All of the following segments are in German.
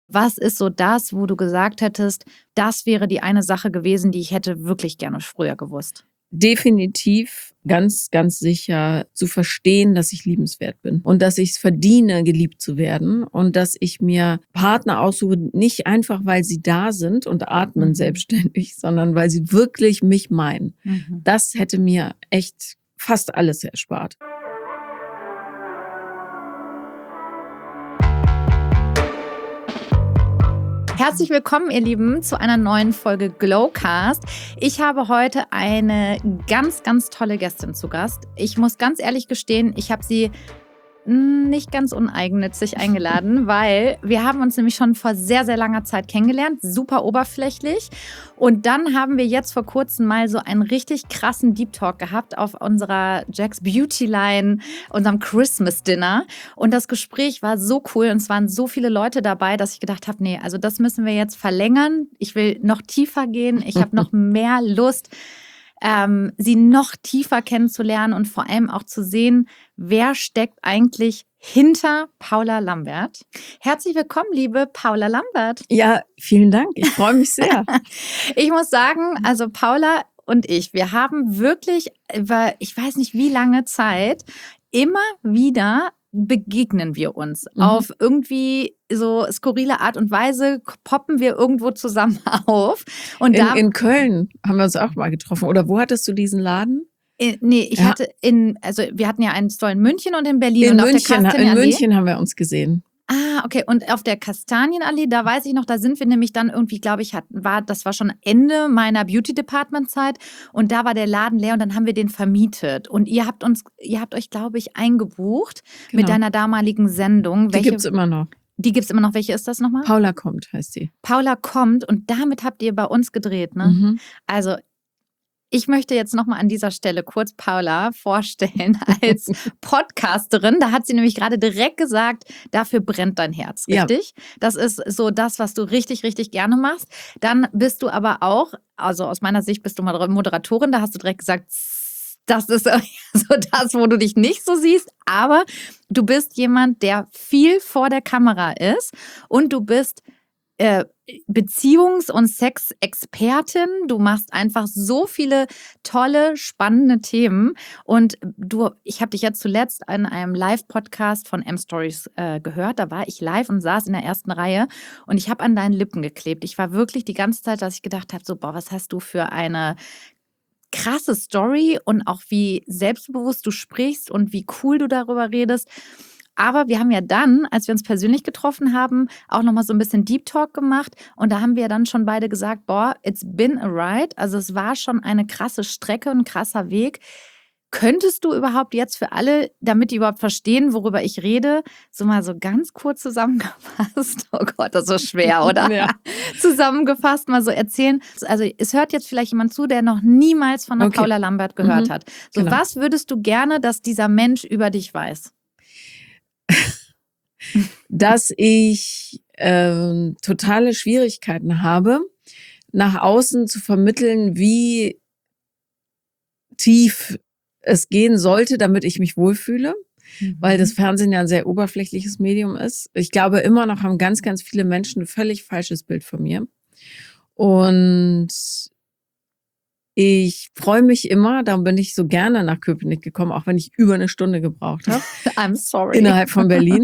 Was ist so das, wo du gesagt hättest, das wäre die eine Sache gewesen, die ich hätte wirklich gerne früher gewusst? Definitiv ganz, ganz sicher zu verstehen, dass ich liebenswert bin und dass ich es verdiene, geliebt zu werden und dass ich mir Partner aussuche, nicht einfach, weil sie da sind und atmen selbstständig, sondern weil sie wirklich mich meinen. Das hätte mir echt fast alles erspart. Herzlich willkommen, ihr Lieben, zu einer neuen Folge Glowcast. Ich habe heute eine ganz, ganz tolle Gästin zu Gast. Ich muss ganz ehrlich gestehen, ich habe sie nicht ganz uneigennützig eingeladen, weil wir haben uns nämlich schon vor sehr, sehr langer Zeit kennengelernt, super oberflächlich. Und dann haben wir jetzt vor kurzem mal so einen richtig krassen Deep Talk gehabt auf unserer Jack's Beauty Line, unserem Christmas Dinner. Und das Gespräch war so cool und es waren so viele Leute dabei, dass ich gedacht habe, nee, also das müssen wir jetzt verlängern. Ich will noch tiefer gehen, ich habe noch mehr Lust, sie noch tiefer kennenzulernen und vor allem auch zu sehen, wer steckt eigentlich hinter Paula Lambert. Herzlich willkommen, liebe Paula Lambert. Ja, vielen Dank. Ich freue mich sehr. Ich muss sagen, also Paula und ich, wir haben wirklich über, ich weiß nicht wie lange Zeit, immer wieder begegnen wir uns. Auf irgendwie so skurrile Art und Weise poppen wir irgendwo zusammen auf. Und in Köln haben wir uns auch mal getroffen. Oder wo hattest du diesen Laden? Nee, ich hatte wir hatten ja einen Store in München und in Berlin. In und München, auf der in München haben wir uns gesehen. Ah, okay. Und auf der Kastanienallee, da weiß ich noch, da sind wir nämlich dann irgendwie, glaube ich, das war schon Ende meiner Beauty-Department-Zeit und da war der Laden leer und dann haben wir den vermietet. Und ihr habt euch, glaube ich, eingebucht mit deiner damaligen Sendung. Die gibt's immer noch. Die gibt's immer noch. Welche ist das nochmal? Paula kommt, heißt sie. Paula kommt und damit habt ihr bei uns gedreht, ne? Also ich möchte jetzt nochmal an dieser Stelle kurz Paula vorstellen als Podcasterin. Da hat sie nämlich gerade direkt gesagt, dafür brennt dein Herz, richtig? Ja. Das ist so das, was du richtig, richtig gerne machst. Dann bist du aber auch, also aus meiner Sicht bist du Moderatorin, da hast du direkt gesagt, das ist so das, wo du dich nicht so siehst. Aber du bist jemand, der viel vor der Kamera ist und du bist Beziehungs- und Sexexpertin. Du machst einfach so viele tolle, spannende Themen. Und ich habe dich jetzt zuletzt in einem Live-Podcast von M-Stories gehört. Da war ich live und saß in der ersten Reihe und ich habe an deinen Lippen geklebt. Ich war wirklich die ganze Zeit, dass ich gedacht habe, so, boah, was hast du für eine krasse Story und auch wie selbstbewusst du sprichst und wie cool du darüber redest. Aber wir haben ja dann, als wir uns persönlich getroffen haben, auch nochmal so ein bisschen Deep Talk gemacht. Und da haben wir dann schon beide gesagt, boah, it's been a ride. Also es war schon eine krasse Strecke, ein krasser Weg. Könntest du überhaupt jetzt für alle, damit die überhaupt verstehen, worüber ich rede, so mal so ganz kurz zusammengefasst, oh Gott, das ist so schwer, oder? Ja. Zusammengefasst mal so erzählen. Also es hört jetzt vielleicht jemand zu, der noch niemals von der Paula Lambert gehört hat. So, genau. Was würdest du gerne, dass dieser Mensch über dich weiß? Dass ich totale Schwierigkeiten habe, nach außen zu vermitteln, wie tief es gehen sollte, damit ich mich wohlfühle, weil das Fernsehen ja ein sehr oberflächliches Medium ist. Ich glaube, immer noch haben ganz, ganz viele Menschen ein völlig falsches Bild von mir. Und ich freue mich immer, darum bin ich so gerne nach Köpenick gekommen, auch wenn ich über eine Stunde gebraucht habe. I'm sorry. Innerhalb von Berlin.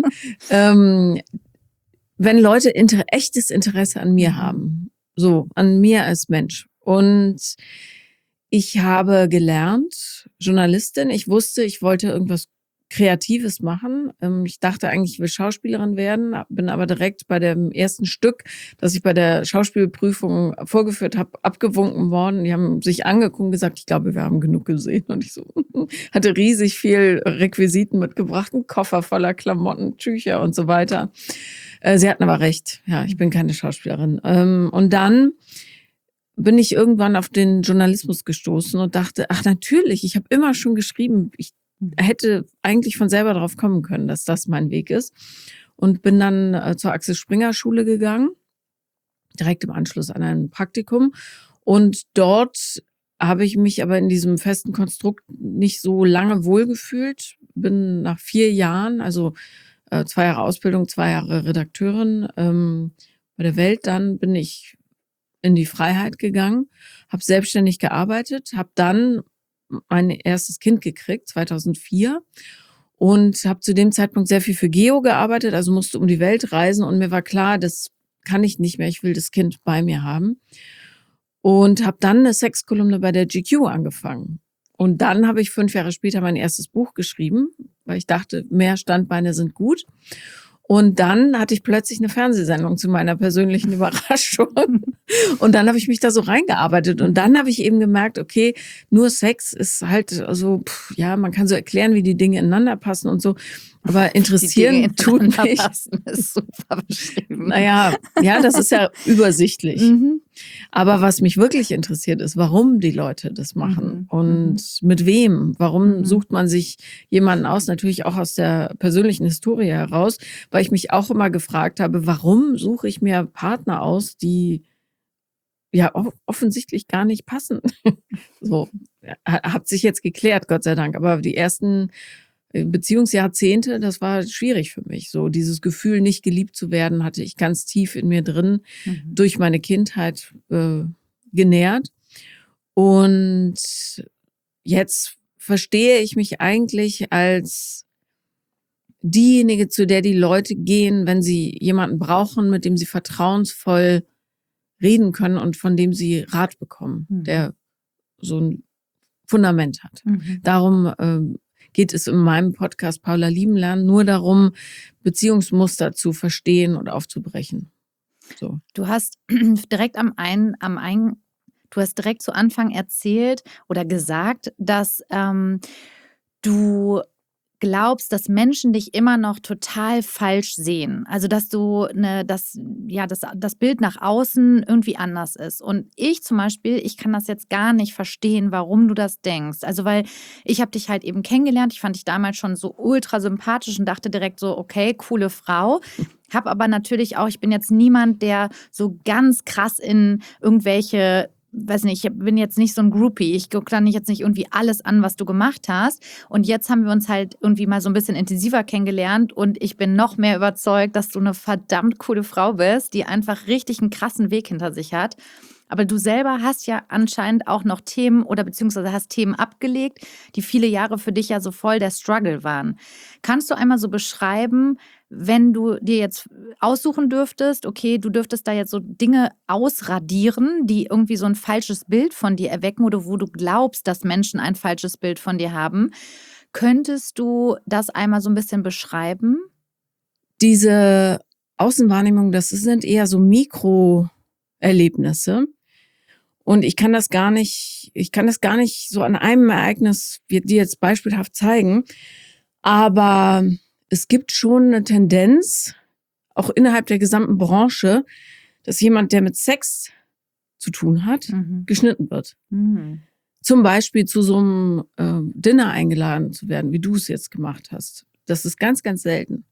Wenn Leute echtes Interesse an mir haben, so an mir als Mensch. Und ich habe gelernt, Journalistin, ich wusste, ich wollte irgendwas Kreatives machen. Ich dachte eigentlich, ich will Schauspielerin werden, bin aber direkt bei dem ersten Stück, das ich bei der Schauspielprüfung vorgeführt habe, abgewunken worden. Die haben sich angeguckt und gesagt, ich glaube, wir haben genug gesehen. Und ich so hatte riesig viel Requisiten mitgebracht, einen Koffer voller Klamotten, Tücher und so weiter. Sie hatten aber recht. Ja, ich bin keine Schauspielerin. Und dann bin ich irgendwann auf den Journalismus gestoßen und dachte, ach natürlich, ich habe immer schon geschrieben, ich hätte eigentlich von selber drauf kommen können, dass das mein Weg ist. Und bin dann zur Axel Springer Schule gegangen, direkt im Anschluss an ein Praktikum. Und dort habe ich mich aber in diesem festen Konstrukt nicht so lange wohlgefühlt. Bin nach 4 Jahren, also 2 Jahre Ausbildung, 2 Jahre Redakteurin, bei der Welt. Dann bin ich in die Freiheit gegangen, habe selbstständig gearbeitet, habe dann mein erstes Kind gekriegt, 2004. Und habe zu dem Zeitpunkt sehr viel für Geo gearbeitet, also musste um die Welt reisen. Und mir war klar, das kann ich nicht mehr, ich will das Kind bei mir haben. Und habe dann eine Sexkolumne bei der GQ angefangen. Und dann habe ich 5 Jahre später mein erstes Buch geschrieben, weil ich dachte, mehr Standbeine sind gut. Und dann hatte ich plötzlich eine Fernsehsendung zu meiner persönlichen Überraschung. Und dann habe ich mich da so reingearbeitet. Und dann habe ich eben gemerkt, okay, nur Sex ist halt so, ja, man kann so erklären, wie die Dinge ineinander passen und so. Aber interessieren tut mich. Passen, ist super beschrieben. Naja, ja, das ist ja übersichtlich. Aber was mich wirklich interessiert ist, warum die Leute das machen und mit wem. Warum sucht man sich jemanden aus? Natürlich auch aus der persönlichen Historie heraus, weil ich mich auch immer gefragt habe, warum suche ich mir Partner aus, die ja offensichtlich gar nicht passen. So, hat sich jetzt geklärt, Gott sei Dank. Aber die ersten Beziehungsjahrzehnte, das war schwierig für mich. So dieses Gefühl, nicht geliebt zu werden, hatte ich ganz tief in mir drin, durch meine Kindheit genährt. Und jetzt verstehe ich mich eigentlich als diejenige, zu der die Leute gehen, wenn sie jemanden brauchen, mit dem sie vertrauensvoll reden können und von dem sie Rat bekommen, der so ein Fundament hat. Darum geht es in meinem Podcast Paula lieben lernen nur darum, Beziehungsmuster zu verstehen und aufzubrechen. So. Du hast direkt du hast direkt zu Anfang erzählt oder gesagt, dass du glaubst, dass Menschen dich immer noch total falsch sehen. Also, dass du das Bild nach außen irgendwie anders ist. Und ich zum Beispiel, ich kann das jetzt gar nicht verstehen, warum du das denkst. Also, weil ich habe dich halt eben kennengelernt. Ich fand dich damals schon so ultra sympathisch und dachte direkt so, okay, coole Frau. Hab aber natürlich auch, ich bin jetzt niemand, der so ganz krass in irgendwelche, weiß nicht, ich bin jetzt nicht so ein Groupie. Ich gucke dann jetzt nicht irgendwie alles an, was du gemacht hast. Und jetzt haben wir uns halt irgendwie mal so ein bisschen intensiver kennengelernt und ich bin noch mehr überzeugt, dass du eine verdammt coole Frau bist, die einfach richtig einen krassen Weg hinter sich hat. Aber du selber hast ja anscheinend auch noch Themen oder beziehungsweise hast Themen abgelegt, die viele Jahre für dich ja so voll der Struggle waren. Kannst du einmal so beschreiben, wenn du dir jetzt aussuchen dürftest, okay, du dürftest da jetzt so Dinge ausradieren, die irgendwie so ein falsches Bild von dir erwecken oder wo du glaubst, dass Menschen ein falsches Bild von dir haben. Könntest du das einmal so ein bisschen beschreiben? Diese Außenwahrnehmung, das sind eher so Mikroerlebnisse. Und ich kann das gar nicht so an einem Ereignis dir jetzt beispielhaft zeigen. Aber es gibt schon eine Tendenz, auch innerhalb der gesamten Branche, dass jemand, der mit Sex zu tun hat, geschnitten wird. Zum Beispiel zu so einem Dinner eingeladen zu werden, wie du es jetzt gemacht hast. Das ist ganz, ganz selten.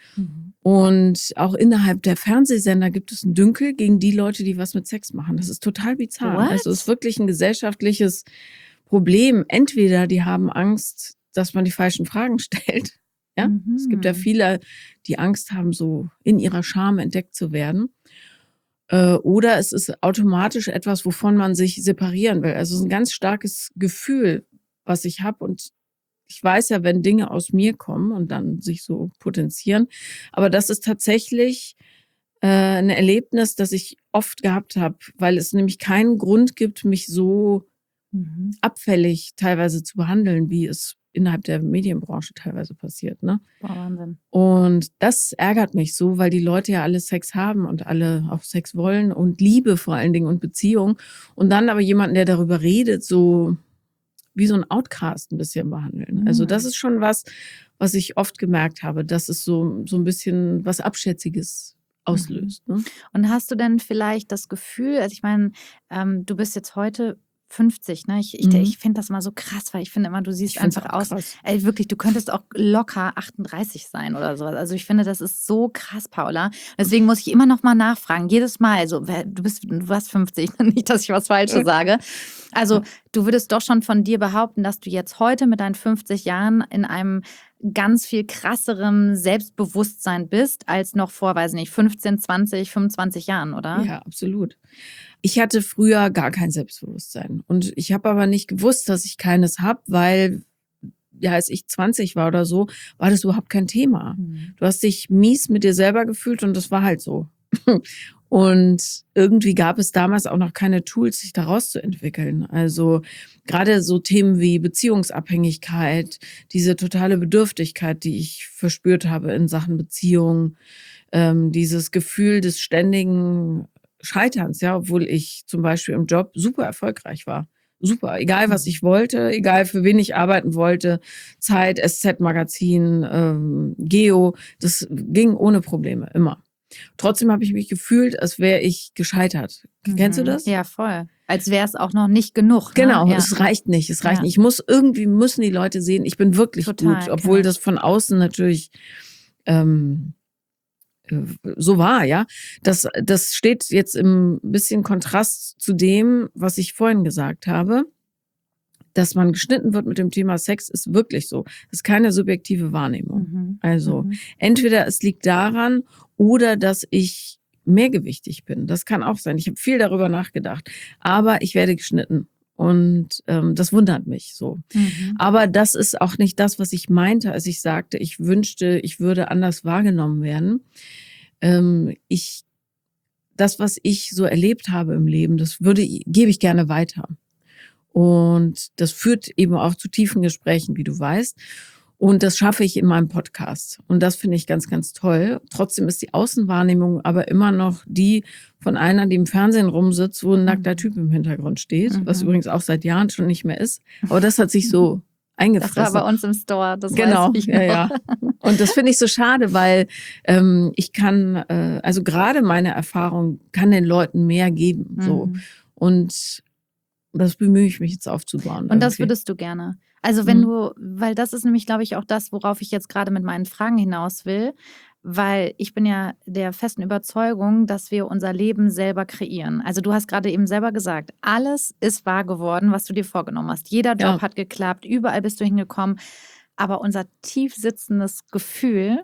Und auch innerhalb der Fernsehsender gibt es einen Dünkel gegen die Leute, die was mit Sex machen. Das ist total bizarr. What? Also es ist wirklich ein gesellschaftliches Problem. Entweder die haben Angst, dass man die falschen Fragen stellt. Ja, es gibt ja viele, die Angst haben, so in ihrer Scham entdeckt zu werden. Oder es ist automatisch etwas, wovon man sich separieren will. Also es ist ein ganz starkes Gefühl, was ich habe. Und ich weiß ja, wenn Dinge aus mir kommen und dann sich so potenzieren. Aber das ist tatsächlich ein Erlebnis, das ich oft gehabt habe, weil es nämlich keinen Grund gibt, mich so abfällig teilweise zu behandeln, wie es innerhalb der Medienbranche teilweise passiert, ne? Boah, Wahnsinn. Und das ärgert mich so, weil die Leute ja alle Sex haben und alle auch Sex wollen und Liebe vor allen Dingen und Beziehung. Und dann aber jemanden, der darüber redet, so wie so ein Outcast ein bisschen behandeln. Also das ist schon was ich oft gemerkt habe, dass es so ein bisschen was Abschätziges auslöst. Ne? Und hast du denn vielleicht das Gefühl, also ich meine, du bist jetzt heute 50, ne? Ich finde das mal so krass, weil ich finde immer, du siehst einfach aus. Ey, wirklich, du könntest auch locker 38 sein oder sowas. Also ich finde, das ist so krass, Paula. Deswegen muss ich immer noch mal nachfragen, jedes Mal. Also du warst 50, nicht, dass ich was Falsches sage. Also du würdest doch schon von dir behaupten, dass du jetzt heute mit deinen 50 Jahren in einem ganz viel krasserem Selbstbewusstsein bist als noch vor, weiß nicht, 15, 20, 25 Jahren, oder? Ja, absolut. Ich hatte früher gar kein Selbstbewusstsein. Und ich habe aber nicht gewusst, dass ich keines habe, weil, ja, als ich 20 war oder so, war das überhaupt kein Thema. Du hast dich mies mit dir selber gefühlt und das war halt so. Und irgendwie gab es damals auch noch keine Tools, sich daraus zu entwickeln. Also gerade so Themen wie Beziehungsabhängigkeit, diese totale Bedürftigkeit, die ich verspürt habe in Sachen Beziehung, dieses Gefühl des ständigen Scheiterns, ja, obwohl ich zum Beispiel im Job super erfolgreich war. Super, egal was ich wollte, egal für wen ich arbeiten wollte, Zeit, SZ-Magazin, Geo, das ging ohne Probleme, immer. Trotzdem habe ich mich gefühlt, als wäre ich gescheitert. Kennst du das? Ja, voll. Als wäre es auch noch nicht genug. Ne? Genau, Ja. es reicht nicht. Ja. Ich muss müssen die Leute sehen, ich bin wirklich Total, gut, obwohl kenn ich. das von außen natürlich so war, ja. Das steht jetzt im bisschen Kontrast zu dem, was ich vorhin gesagt habe. Dass man geschnitten wird mit dem Thema Sex, ist wirklich so. Das ist keine subjektive Wahrnehmung. Also entweder es liegt daran oder dass ich mehrgewichtig bin. Das kann auch sein. Ich habe viel darüber nachgedacht. Aber ich werde geschnitten. Und das wundert mich so. Aber das ist auch nicht das, was ich meinte, als ich sagte, ich wünschte, ich würde anders wahrgenommen werden. Das, was ich so erlebt habe im Leben, gebe ich gerne weiter. Und das führt eben auch zu tiefen Gesprächen, wie du weißt. Und das schaffe ich in meinem Podcast. Und das finde ich ganz, ganz toll. Trotzdem ist die Außenwahrnehmung aber immer noch die von einer, die im Fernsehen rumsitzt, wo ein nackter Typ im Hintergrund steht, was übrigens auch seit Jahren schon nicht mehr ist. Aber das hat sich so eingefressen. Das war bei uns im Store, das genau, weiß ich noch. Ja. Und das finde ich so schade, weil ich kann, also gerade meine Erfahrung kann den Leuten mehr geben. So. Und das bemühe ich mich jetzt aufzubauen. Und das würdest du gerne. Also wenn weil das ist nämlich, glaube ich, auch das, worauf ich jetzt gerade mit meinen Fragen hinaus will, weil ich bin ja der festen Überzeugung, dass wir unser Leben selber kreieren. Also du hast gerade eben selber gesagt, alles ist wahr geworden, was du dir vorgenommen hast. Jeder Job hat geklappt, überall bist du hingekommen. Aber unser tief sitzendes Gefühl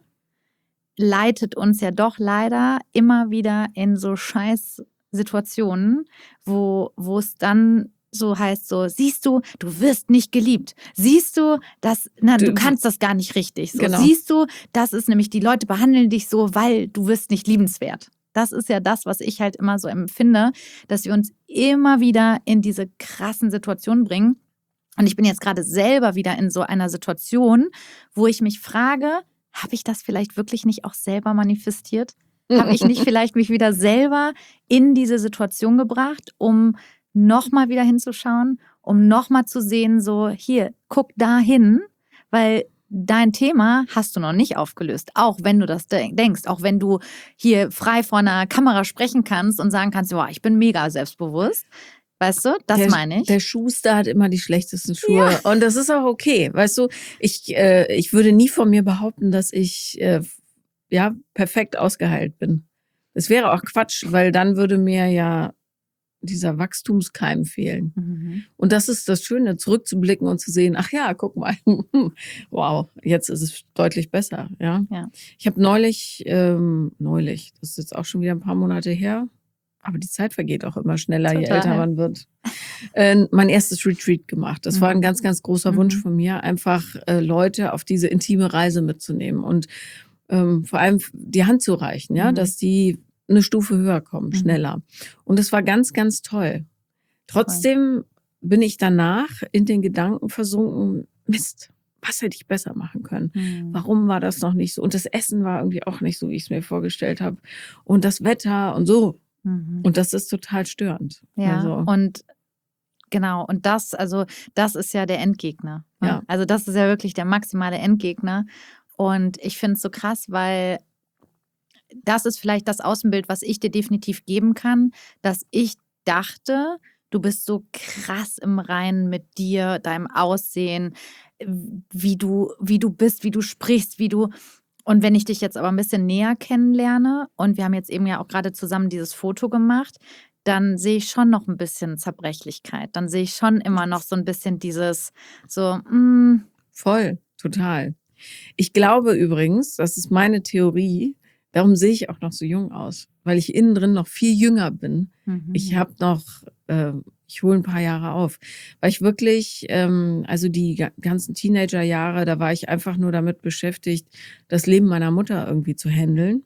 leitet uns ja doch leider immer wieder in so scheiß Situationen, wo es dann so heißt, so, siehst du, du wirst nicht geliebt. Siehst du, du kannst das gar nicht richtig. So, Genau. Siehst du, das ist nämlich, die Leute behandeln dich so, weil du wirst nicht liebenswert. Das ist ja das, was ich halt immer so empfinde, dass wir uns immer wieder in diese krassen Situationen bringen. Und ich bin jetzt gerade selber wieder in so einer Situation, wo ich mich frage, habe ich das vielleicht wirklich nicht auch selber manifestiert? Habe ich nicht vielleicht mich wieder selber in diese Situation gebracht, um nochmal wieder hinzuschauen, um nochmal zu sehen, so hier, guck da hin, weil dein Thema hast du noch nicht aufgelöst, auch wenn du das denkst, auch wenn du hier frei vor einer Kamera sprechen kannst und sagen kannst, boah, ich bin mega selbstbewusst. Weißt du, das meine ich. Der Schuster hat immer die schlechtesten Schuhe. Ja. Und das ist auch okay. Weißt du, ich würde nie von mir behaupten, dass ich perfekt ausgeheilt bin. Das wäre auch Quatsch, weil dann würde mir ja dieser Wachstumskeim fehlen. Und das ist das Schöne, zurückzublicken und zu sehen, ach ja, guck mal, wow, jetzt ist es deutlich besser. Ja. Ich habe neulich, das ist jetzt auch schon wieder ein paar Monate her, aber die Zeit vergeht auch immer schneller, je älter man wird, mein erstes Retreat gemacht. Das war ein ganz, ganz großer Wunsch von mir, einfach Leute auf diese intime Reise mitzunehmen und vor allem die Hand zu reichen, ja, dass die eine Stufe höher kommen, schneller. Und es war ganz, ganz toll. Trotzdem bin ich danach in den Gedanken versunken, Mist, was hätte ich besser machen können? Warum war das noch nicht so? Und das Essen war irgendwie auch nicht so, wie ich es mir vorgestellt habe. Und das Wetter und so. Und das ist total störend. Ja, und genau, und das ist ja der Endgegner. Ne? Ja. Also das ist ja wirklich der maximale Endgegner. Und ich finde es so krass, weil das ist vielleicht das Außenbild, was ich dir definitiv geben kann, dass ich dachte, du bist so krass im Reinen mit dir, deinem Aussehen, wie du bist, wie du sprichst, und wenn ich dich jetzt aber ein bisschen näher kennenlerne und wir haben jetzt eben ja auch gerade zusammen dieses Foto gemacht, dann sehe ich schon noch ein bisschen Zerbrechlichkeit. Dann sehe ich schon immer noch so ein bisschen dieses so, Voll, total. Ich glaube übrigens, das ist meine Theorie, darum sehe ich auch noch so jung aus, weil ich innen drin noch viel jünger bin. Ich habe noch, ich hole ein paar Jahre auf, weil ich wirklich, also die ganzen Teenagerjahre, da war ich einfach nur damit beschäftigt, das Leben meiner Mutter irgendwie zu handeln.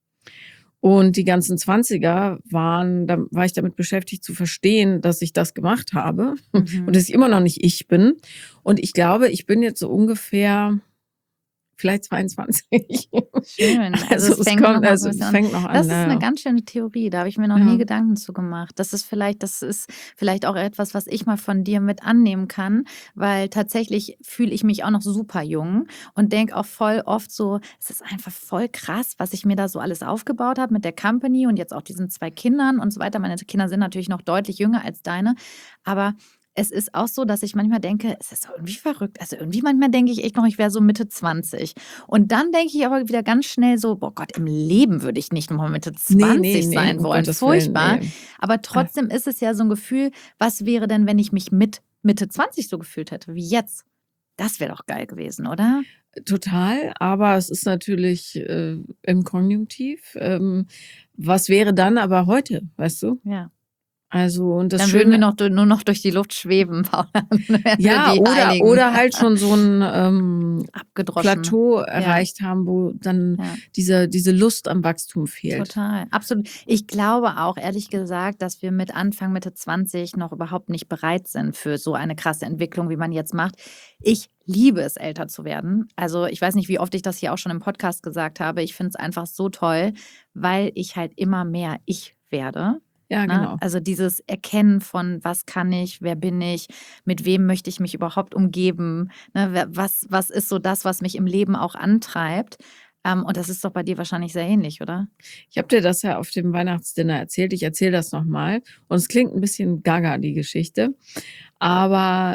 Und die ganzen 20er da war ich damit beschäftigt zu verstehen, dass ich das gemacht habe und dass ich immer noch nicht ich bin. Und ich glaube, ich bin jetzt so ungefähr vielleicht 22. Schön. Also es fängt noch mal also so ein es bisschen an. fängt noch an. Das ist eine ganz schöne Theorie, da habe ich mir noch nie Ja. Gedanken zu gemacht. Das ist vielleicht auch etwas, was ich mal von dir mit annehmen kann, weil tatsächlich fühle ich mich auch noch super jung und denke auch voll oft so, es ist einfach voll krass, was ich mir da so alles aufgebaut habe mit der Company und jetzt auch diesen 2 Kindern und so weiter. Meine Kinder sind natürlich noch deutlich jünger als deine, aber es ist auch so, dass ich manchmal denke, es ist irgendwie verrückt. Also irgendwie manchmal denke ich echt noch, ich wäre so Mitte 20. Und dann denke ich aber wieder ganz schnell so, boah Gott, im Leben würde ich nicht nochmal Mitte 20 sein um wollen. Gottes Willen, Furchtbar. nee. Aber trotzdem ist es ja so ein Gefühl, was wäre denn, wenn ich mich mit Mitte 20 so gefühlt hätte wie jetzt? Das wäre doch geil gewesen, oder? Total, aber es ist natürlich im Konjunktiv. Was wäre dann aber heute, weißt du? Ja. Also, und das Dann würden wir Schöne, nur noch durch die Luft schweben, Paula. Dann wären wir ja, die Heiligen. oder halt schon so ein Abgedroschen. Plateau erreicht haben, wo dann Ja. diese Lust am Wachstum fehlt. Total, absolut. Ich glaube auch, ehrlich gesagt, dass wir mit Anfang, Mitte 20 noch überhaupt nicht bereit sind für so eine krasse Entwicklung, wie man jetzt macht. Ich liebe es, älter zu werden. Also ich weiß nicht, wie oft ich das hier auch schon im Podcast gesagt habe. Ich finde es einfach so toll, weil ich halt immer mehr ich werde. Ja, Ne? genau. Also dieses Erkennen von, was kann ich, wer bin ich, mit wem möchte ich mich überhaupt umgeben, ne? Was ist so das, was mich im Leben auch antreibt. Und das ist doch bei dir wahrscheinlich sehr ähnlich, oder? Ich habe dir das ja auf dem Weihnachtsdinner erzählt. Ich erzähle das nochmal. Und es klingt ein bisschen gaga, die Geschichte. Aber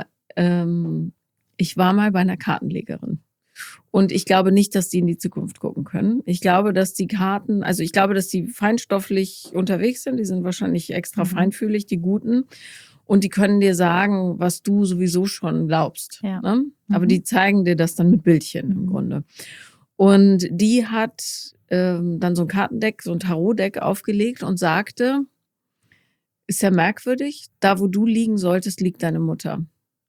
ich war mal bei einer Kartenlegerin. Und ich glaube nicht, dass die in die Zukunft gucken können. Ich glaube, dass die Karten, also ich glaube, dass die feinstofflich unterwegs sind. Die sind wahrscheinlich extra feinfühlig, die Guten. Und die können dir sagen, was du sowieso schon glaubst. Ja. Ne? Aber die zeigen dir das dann mit Bildchen im Grunde. Und die hat dann so ein Kartendeck, so ein Tarotdeck aufgelegt und sagte, ist ja merkwürdig, da wo du liegen solltest, liegt deine Mutter.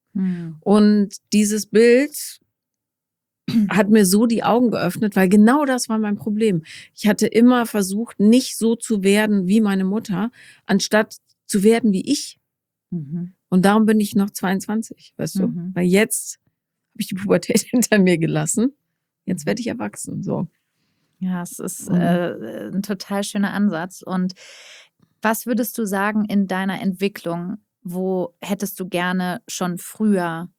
Und dieses Bild hat mir so die Augen geöffnet, weil genau das war mein Problem. Ich hatte immer versucht, nicht so zu werden wie meine Mutter, anstatt zu werden wie ich. Und darum bin ich noch 22, weißt du? Weil jetzt habe ich die Pubertät hinter mir gelassen. Jetzt werde ich erwachsen, so. Ja, es ist ein total schöner Ansatz. Und was würdest du sagen in deiner Entwicklung, wo hättest du gerne schon früher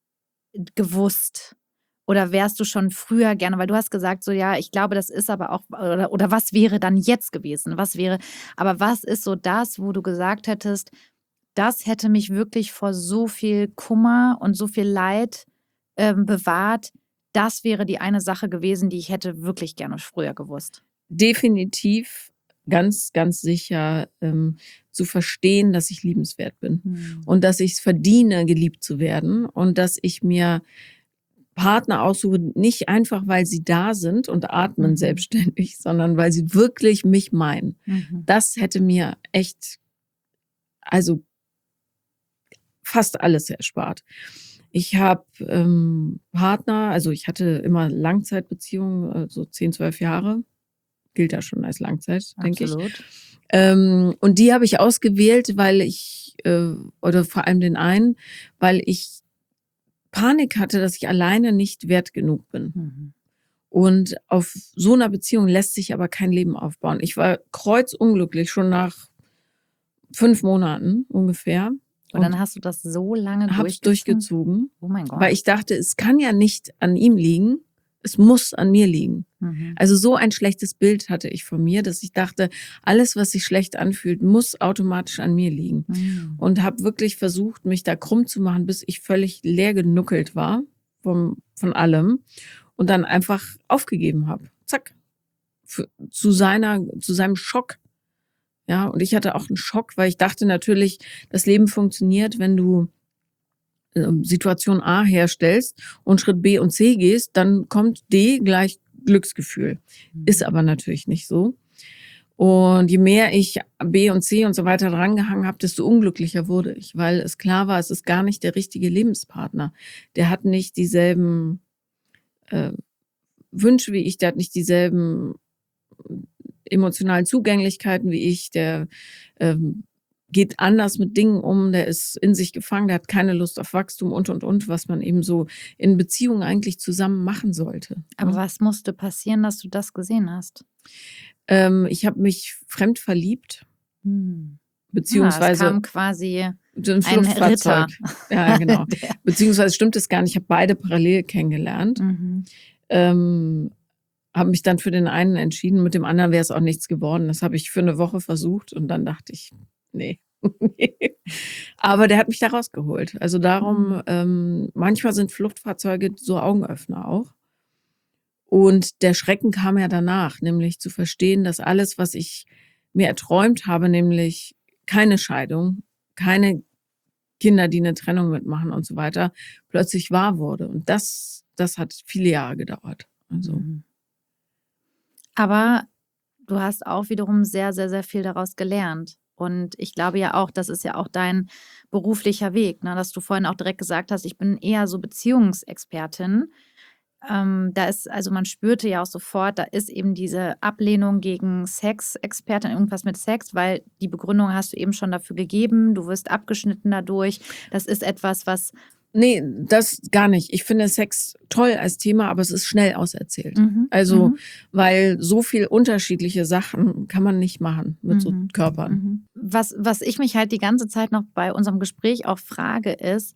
gewusst? Oder wärst du schon früher gerne, weil du hast gesagt, so ja, ich glaube, das ist aber auch, oder was wäre dann jetzt gewesen? Aber was ist so das, wo du gesagt hättest, das hätte mich wirklich vor so viel Kummer und so viel Leid bewahrt? Das wäre die eine Sache gewesen, die ich hätte wirklich gerne früher gewusst. Definitiv, ganz, ganz sicher zu verstehen, dass ich liebenswert bin und dass ich es verdiene, geliebt zu werden und dass ich mir Partner aussuche, nicht einfach, weil sie da sind und atmen selbstständig, sondern weil sie wirklich mich meinen. Das hätte mir echt, also fast alles erspart. Ich habe Partner, also ich hatte immer Langzeitbeziehungen, so 10, 12 Jahre. Gilt ja schon als Langzeit, denke ich. Und die habe ich ausgewählt, weil ich, oder vor allem den einen, weil ich Panik hatte, dass ich alleine nicht wert genug bin. Und auf so einer Beziehung lässt sich aber kein Leben aufbauen. Ich war kreuzunglücklich schon nach 5 Monaten ungefähr. Und dann hast du das so lange durchgezogen. Oh mein Gott. Weil ich dachte, es kann ja nicht an ihm liegen, es muss an mir liegen. Also so ein schlechtes Bild hatte ich von mir, dass ich dachte, alles, was sich schlecht anfühlt, muss automatisch an mir liegen. Und habe wirklich versucht, mich da krumm zu machen, bis ich völlig leer genuckelt war von allem und dann einfach aufgegeben habe. Zack. Zu seinem Schock. Ja, und ich hatte auch einen Schock, weil ich dachte natürlich, das Leben funktioniert, wenn du Situation A herstellst und Schritt B und C gehst, dann kommt D gleich Glücksgefühl. Ist aber natürlich nicht so. Und je mehr ich B und C und so weiter drangehangen habe, desto unglücklicher wurde ich, weil es klar war, es ist gar nicht der richtige Lebenspartner. Der hat nicht dieselben Wünsche wie ich, der hat nicht dieselben emotionalen Zugänglichkeiten wie ich, der geht anders mit Dingen um, der ist in sich gefangen, der hat keine Lust auf Wachstum und, was man eben so in Beziehungen eigentlich zusammen machen sollte. Aber was musste passieren, dass du das gesehen hast? Ich habe mich fremd verliebt, Es beziehungsweise kam quasi ein ein Ritter. Fluchtfahrzeug. Ja, genau. Beziehungsweise stimmt es gar nicht, ich habe beide parallel kennengelernt. Habe mich dann für den einen entschieden, mit dem anderen wäre es auch nichts geworden. Das habe ich für eine Woche versucht und dann dachte ich, nee. Aber der hat mich da rausgeholt. Also darum, manchmal sind Fluchtfahrzeuge so Augenöffner auch. Und der Schrecken kam ja danach, nämlich zu verstehen, dass alles, was ich mir erträumt habe, nämlich keine Scheidung, keine Kinder, die eine Trennung mitmachen und so weiter, plötzlich wahr wurde. Und das hat viele Jahre gedauert. Also. Aber du hast auch wiederum sehr, sehr, sehr viel daraus gelernt. Und ich glaube ja auch, das ist ja auch dein beruflicher Weg, ne? Dass du vorhin auch direkt gesagt hast, ich bin eher so Beziehungsexpertin. Also man spürte ja auch sofort, da ist eben diese Ablehnung gegen Sexexpertin, irgendwas mit Sex, weil die Begründung hast du eben schon dafür gegeben, du wirst abgeschnitten dadurch. Das ist etwas, was... Nee, das gar nicht. Ich finde Sex toll als Thema, aber es ist schnell auserzählt. Weil so viel unterschiedliche Sachen kann man nicht machen mit so Körpern. Was ich mich halt die ganze Zeit noch bei unserem Gespräch auch frage, ist,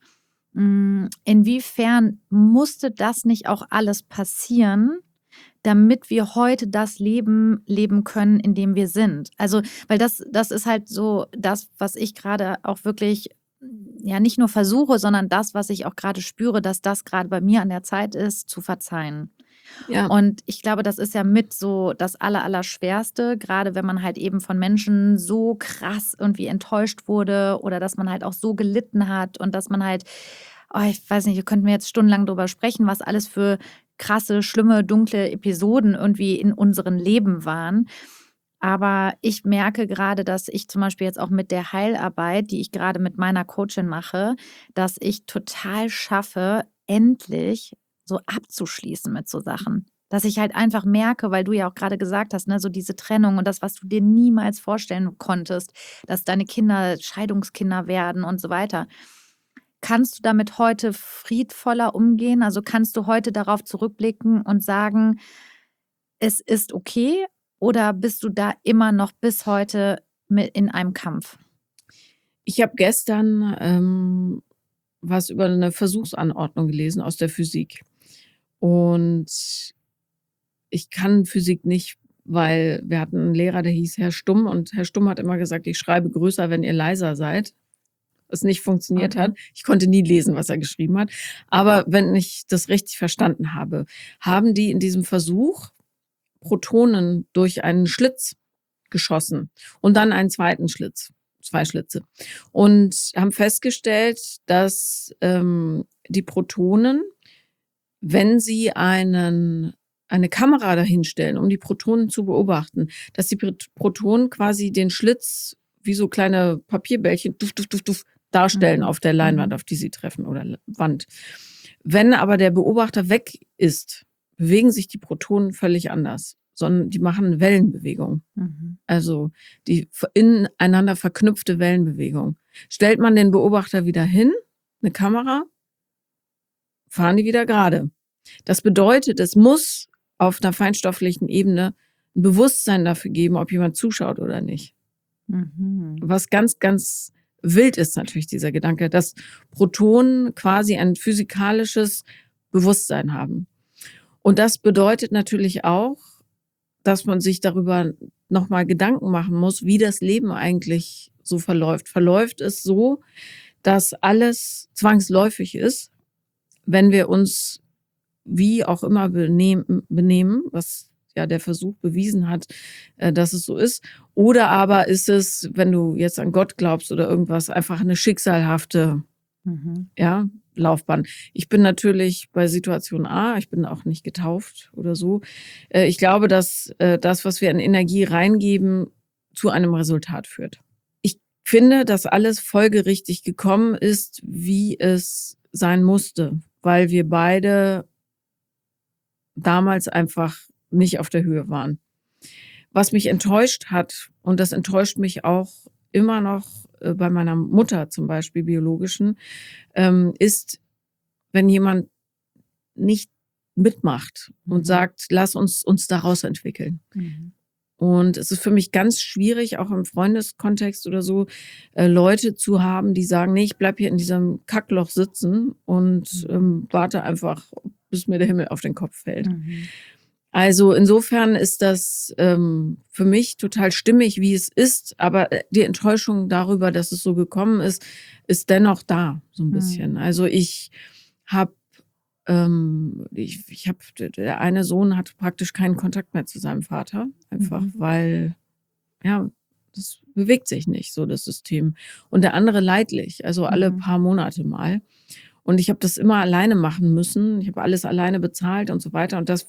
inwiefern musste das nicht auch alles passieren, damit wir heute das Leben leben können, in dem wir sind? Also, weil das ist halt so das, was ich gerade auch wirklich ja nicht nur versuche, sondern das, was ich auch gerade spüre, dass das gerade bei mir an der Zeit ist, zu verzeihen. Ja. Und ich glaube, das ist ja mit so das Allerschwerste, gerade wenn man halt eben von Menschen so krass irgendwie enttäuscht wurde oder dass man halt auch so gelitten hat und dass man halt, ich weiß nicht, wir könnten jetzt stundenlang drüber sprechen, was alles für krasse, schlimme, dunkle Episoden irgendwie in unserem Leben waren. Aber ich merke gerade, dass ich zum Beispiel jetzt auch mit der Heilarbeit, die ich gerade mit meiner Coachin mache, dass ich total schaffe, endlich so abzuschließen mit so Sachen. Dass ich halt einfach merke, weil du ja auch gerade gesagt hast, ne, so diese Trennung und das, was du dir niemals vorstellen konntest, dass deine Kinder Scheidungskinder werden und so weiter. Kannst du damit heute friedvoller umgehen? Also kannst du heute darauf zurückblicken und sagen, es ist okay? Oder bist du da immer noch bis heute in einem Kampf? Ich habe gestern was über eine Versuchsanordnung gelesen aus der Physik. Und ich kann Physik nicht, weil wir hatten einen Lehrer, der hieß Herr Stumm. Und Herr Stumm hat immer gesagt, ich schreibe größer, wenn ihr leiser seid. Was nicht funktioniert hat. Ich konnte nie lesen, was er geschrieben hat. Aber wenn ich das richtig verstanden habe, haben die in diesem Versuch Protonen durch einen Schlitz geschossen und dann einen zweiten Schlitz, 2 Schlitze. Und haben festgestellt, dass die Protonen, wenn sie eine Kamera dahinstellen, um die Protonen zu beobachten, dass die Protonen quasi den Schlitz wie so kleine Papierbällchen darstellen auf der Leinwand, auf die sie treffen oder Wand. Wenn aber der Beobachter weg ist, bewegen sich die Protonen völlig anders, sondern die machen Wellenbewegung. Also die ineinander verknüpfte Wellenbewegung. Stellt man den Beobachter wieder hin, eine Kamera, fahren die wieder gerade. Das bedeutet, es muss auf einer feinstofflichen Ebene ein Bewusstsein dafür geben, ob jemand zuschaut oder nicht. Was ganz, ganz wild ist natürlich dieser Gedanke, dass Protonen quasi ein physikalisches Bewusstsein haben. Und das bedeutet natürlich auch, dass man sich darüber nochmal Gedanken machen muss, wie das Leben eigentlich so verläuft. Verläuft es so, dass alles zwangsläufig ist, wenn wir uns wie auch immer benehmen, was ja der Versuch bewiesen hat, dass es so ist. Oder aber ist es, wenn du jetzt an Gott glaubst oder irgendwas, einfach eine schicksalhafte Laufbahn. Ich bin natürlich bei Situation A, ich bin auch nicht getauft oder so. Ich glaube, dass das, was wir an Energie reingeben, zu einem Resultat führt. Ich finde, dass alles folgerichtig gekommen ist, wie es sein musste, weil wir beide damals einfach nicht auf der Höhe waren. Was mich enttäuscht hat, und das enttäuscht mich auch immer noch bei meiner Mutter zum Beispiel, biologischen, ist, wenn jemand nicht mitmacht und sagt, lass uns daraus entwickeln. Und es ist für mich ganz schwierig, auch im Freundeskontext oder so, Leute zu haben, die sagen, nee, ich bleib hier in diesem Kackloch sitzen und warte einfach, bis mir der Himmel auf den Kopf fällt. Also insofern ist das für mich total stimmig, wie es ist, aber die Enttäuschung darüber, dass es so gekommen ist dennoch da, so ein bisschen. Also ich habe der eine Sohn hat praktisch keinen Kontakt mehr zu seinem Vater, einfach weil, ja, das bewegt sich nicht so, das System. Und der andere leidlich, also alle paar Monate mal. Und ich habe das immer alleine machen müssen. Ich habe alles alleine bezahlt und so weiter. Und das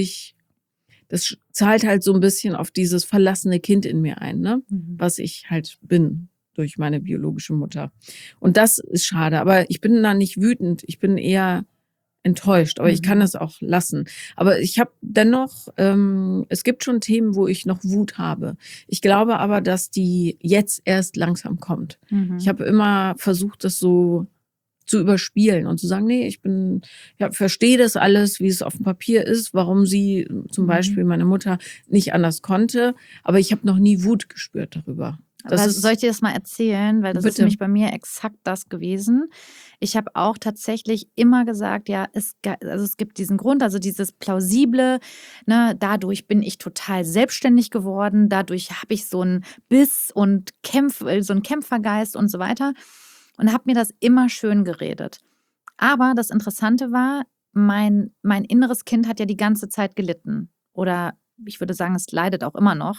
zahlt halt so ein bisschen auf dieses verlassene Kind in mir ein, ne? Was ich halt bin durch meine biologische Mutter. Und das ist schade. Aber ich bin da nicht wütend. Ich bin eher enttäuscht, aber ich kann das auch lassen. Aber ich habe dennoch, es gibt schon Themen, wo ich noch Wut habe. Ich glaube aber, dass die jetzt erst langsam kommt. Ich habe immer versucht, das so zu überspielen und zu sagen, nee, ich verstehe das alles, wie es auf dem Papier ist, warum sie zum Beispiel meine Mutter nicht anders konnte, aber ich habe noch nie Wut gespürt darüber. Soll ich dir das mal erzählen? Weil das ist Bitte. nämlich bei mir exakt das gewesen. Ich habe auch tatsächlich immer gesagt, ja, es gibt diesen Grund, also dieses Plausible, ne, dadurch bin ich total selbstständig geworden, dadurch habe ich so einen Biss und so einen Kämpfergeist und so weiter und habe mir das immer schön geredet. Aber das Interessante war, mein inneres Kind hat ja die ganze Zeit gelitten. Oder ich würde sagen, es leidet auch immer noch,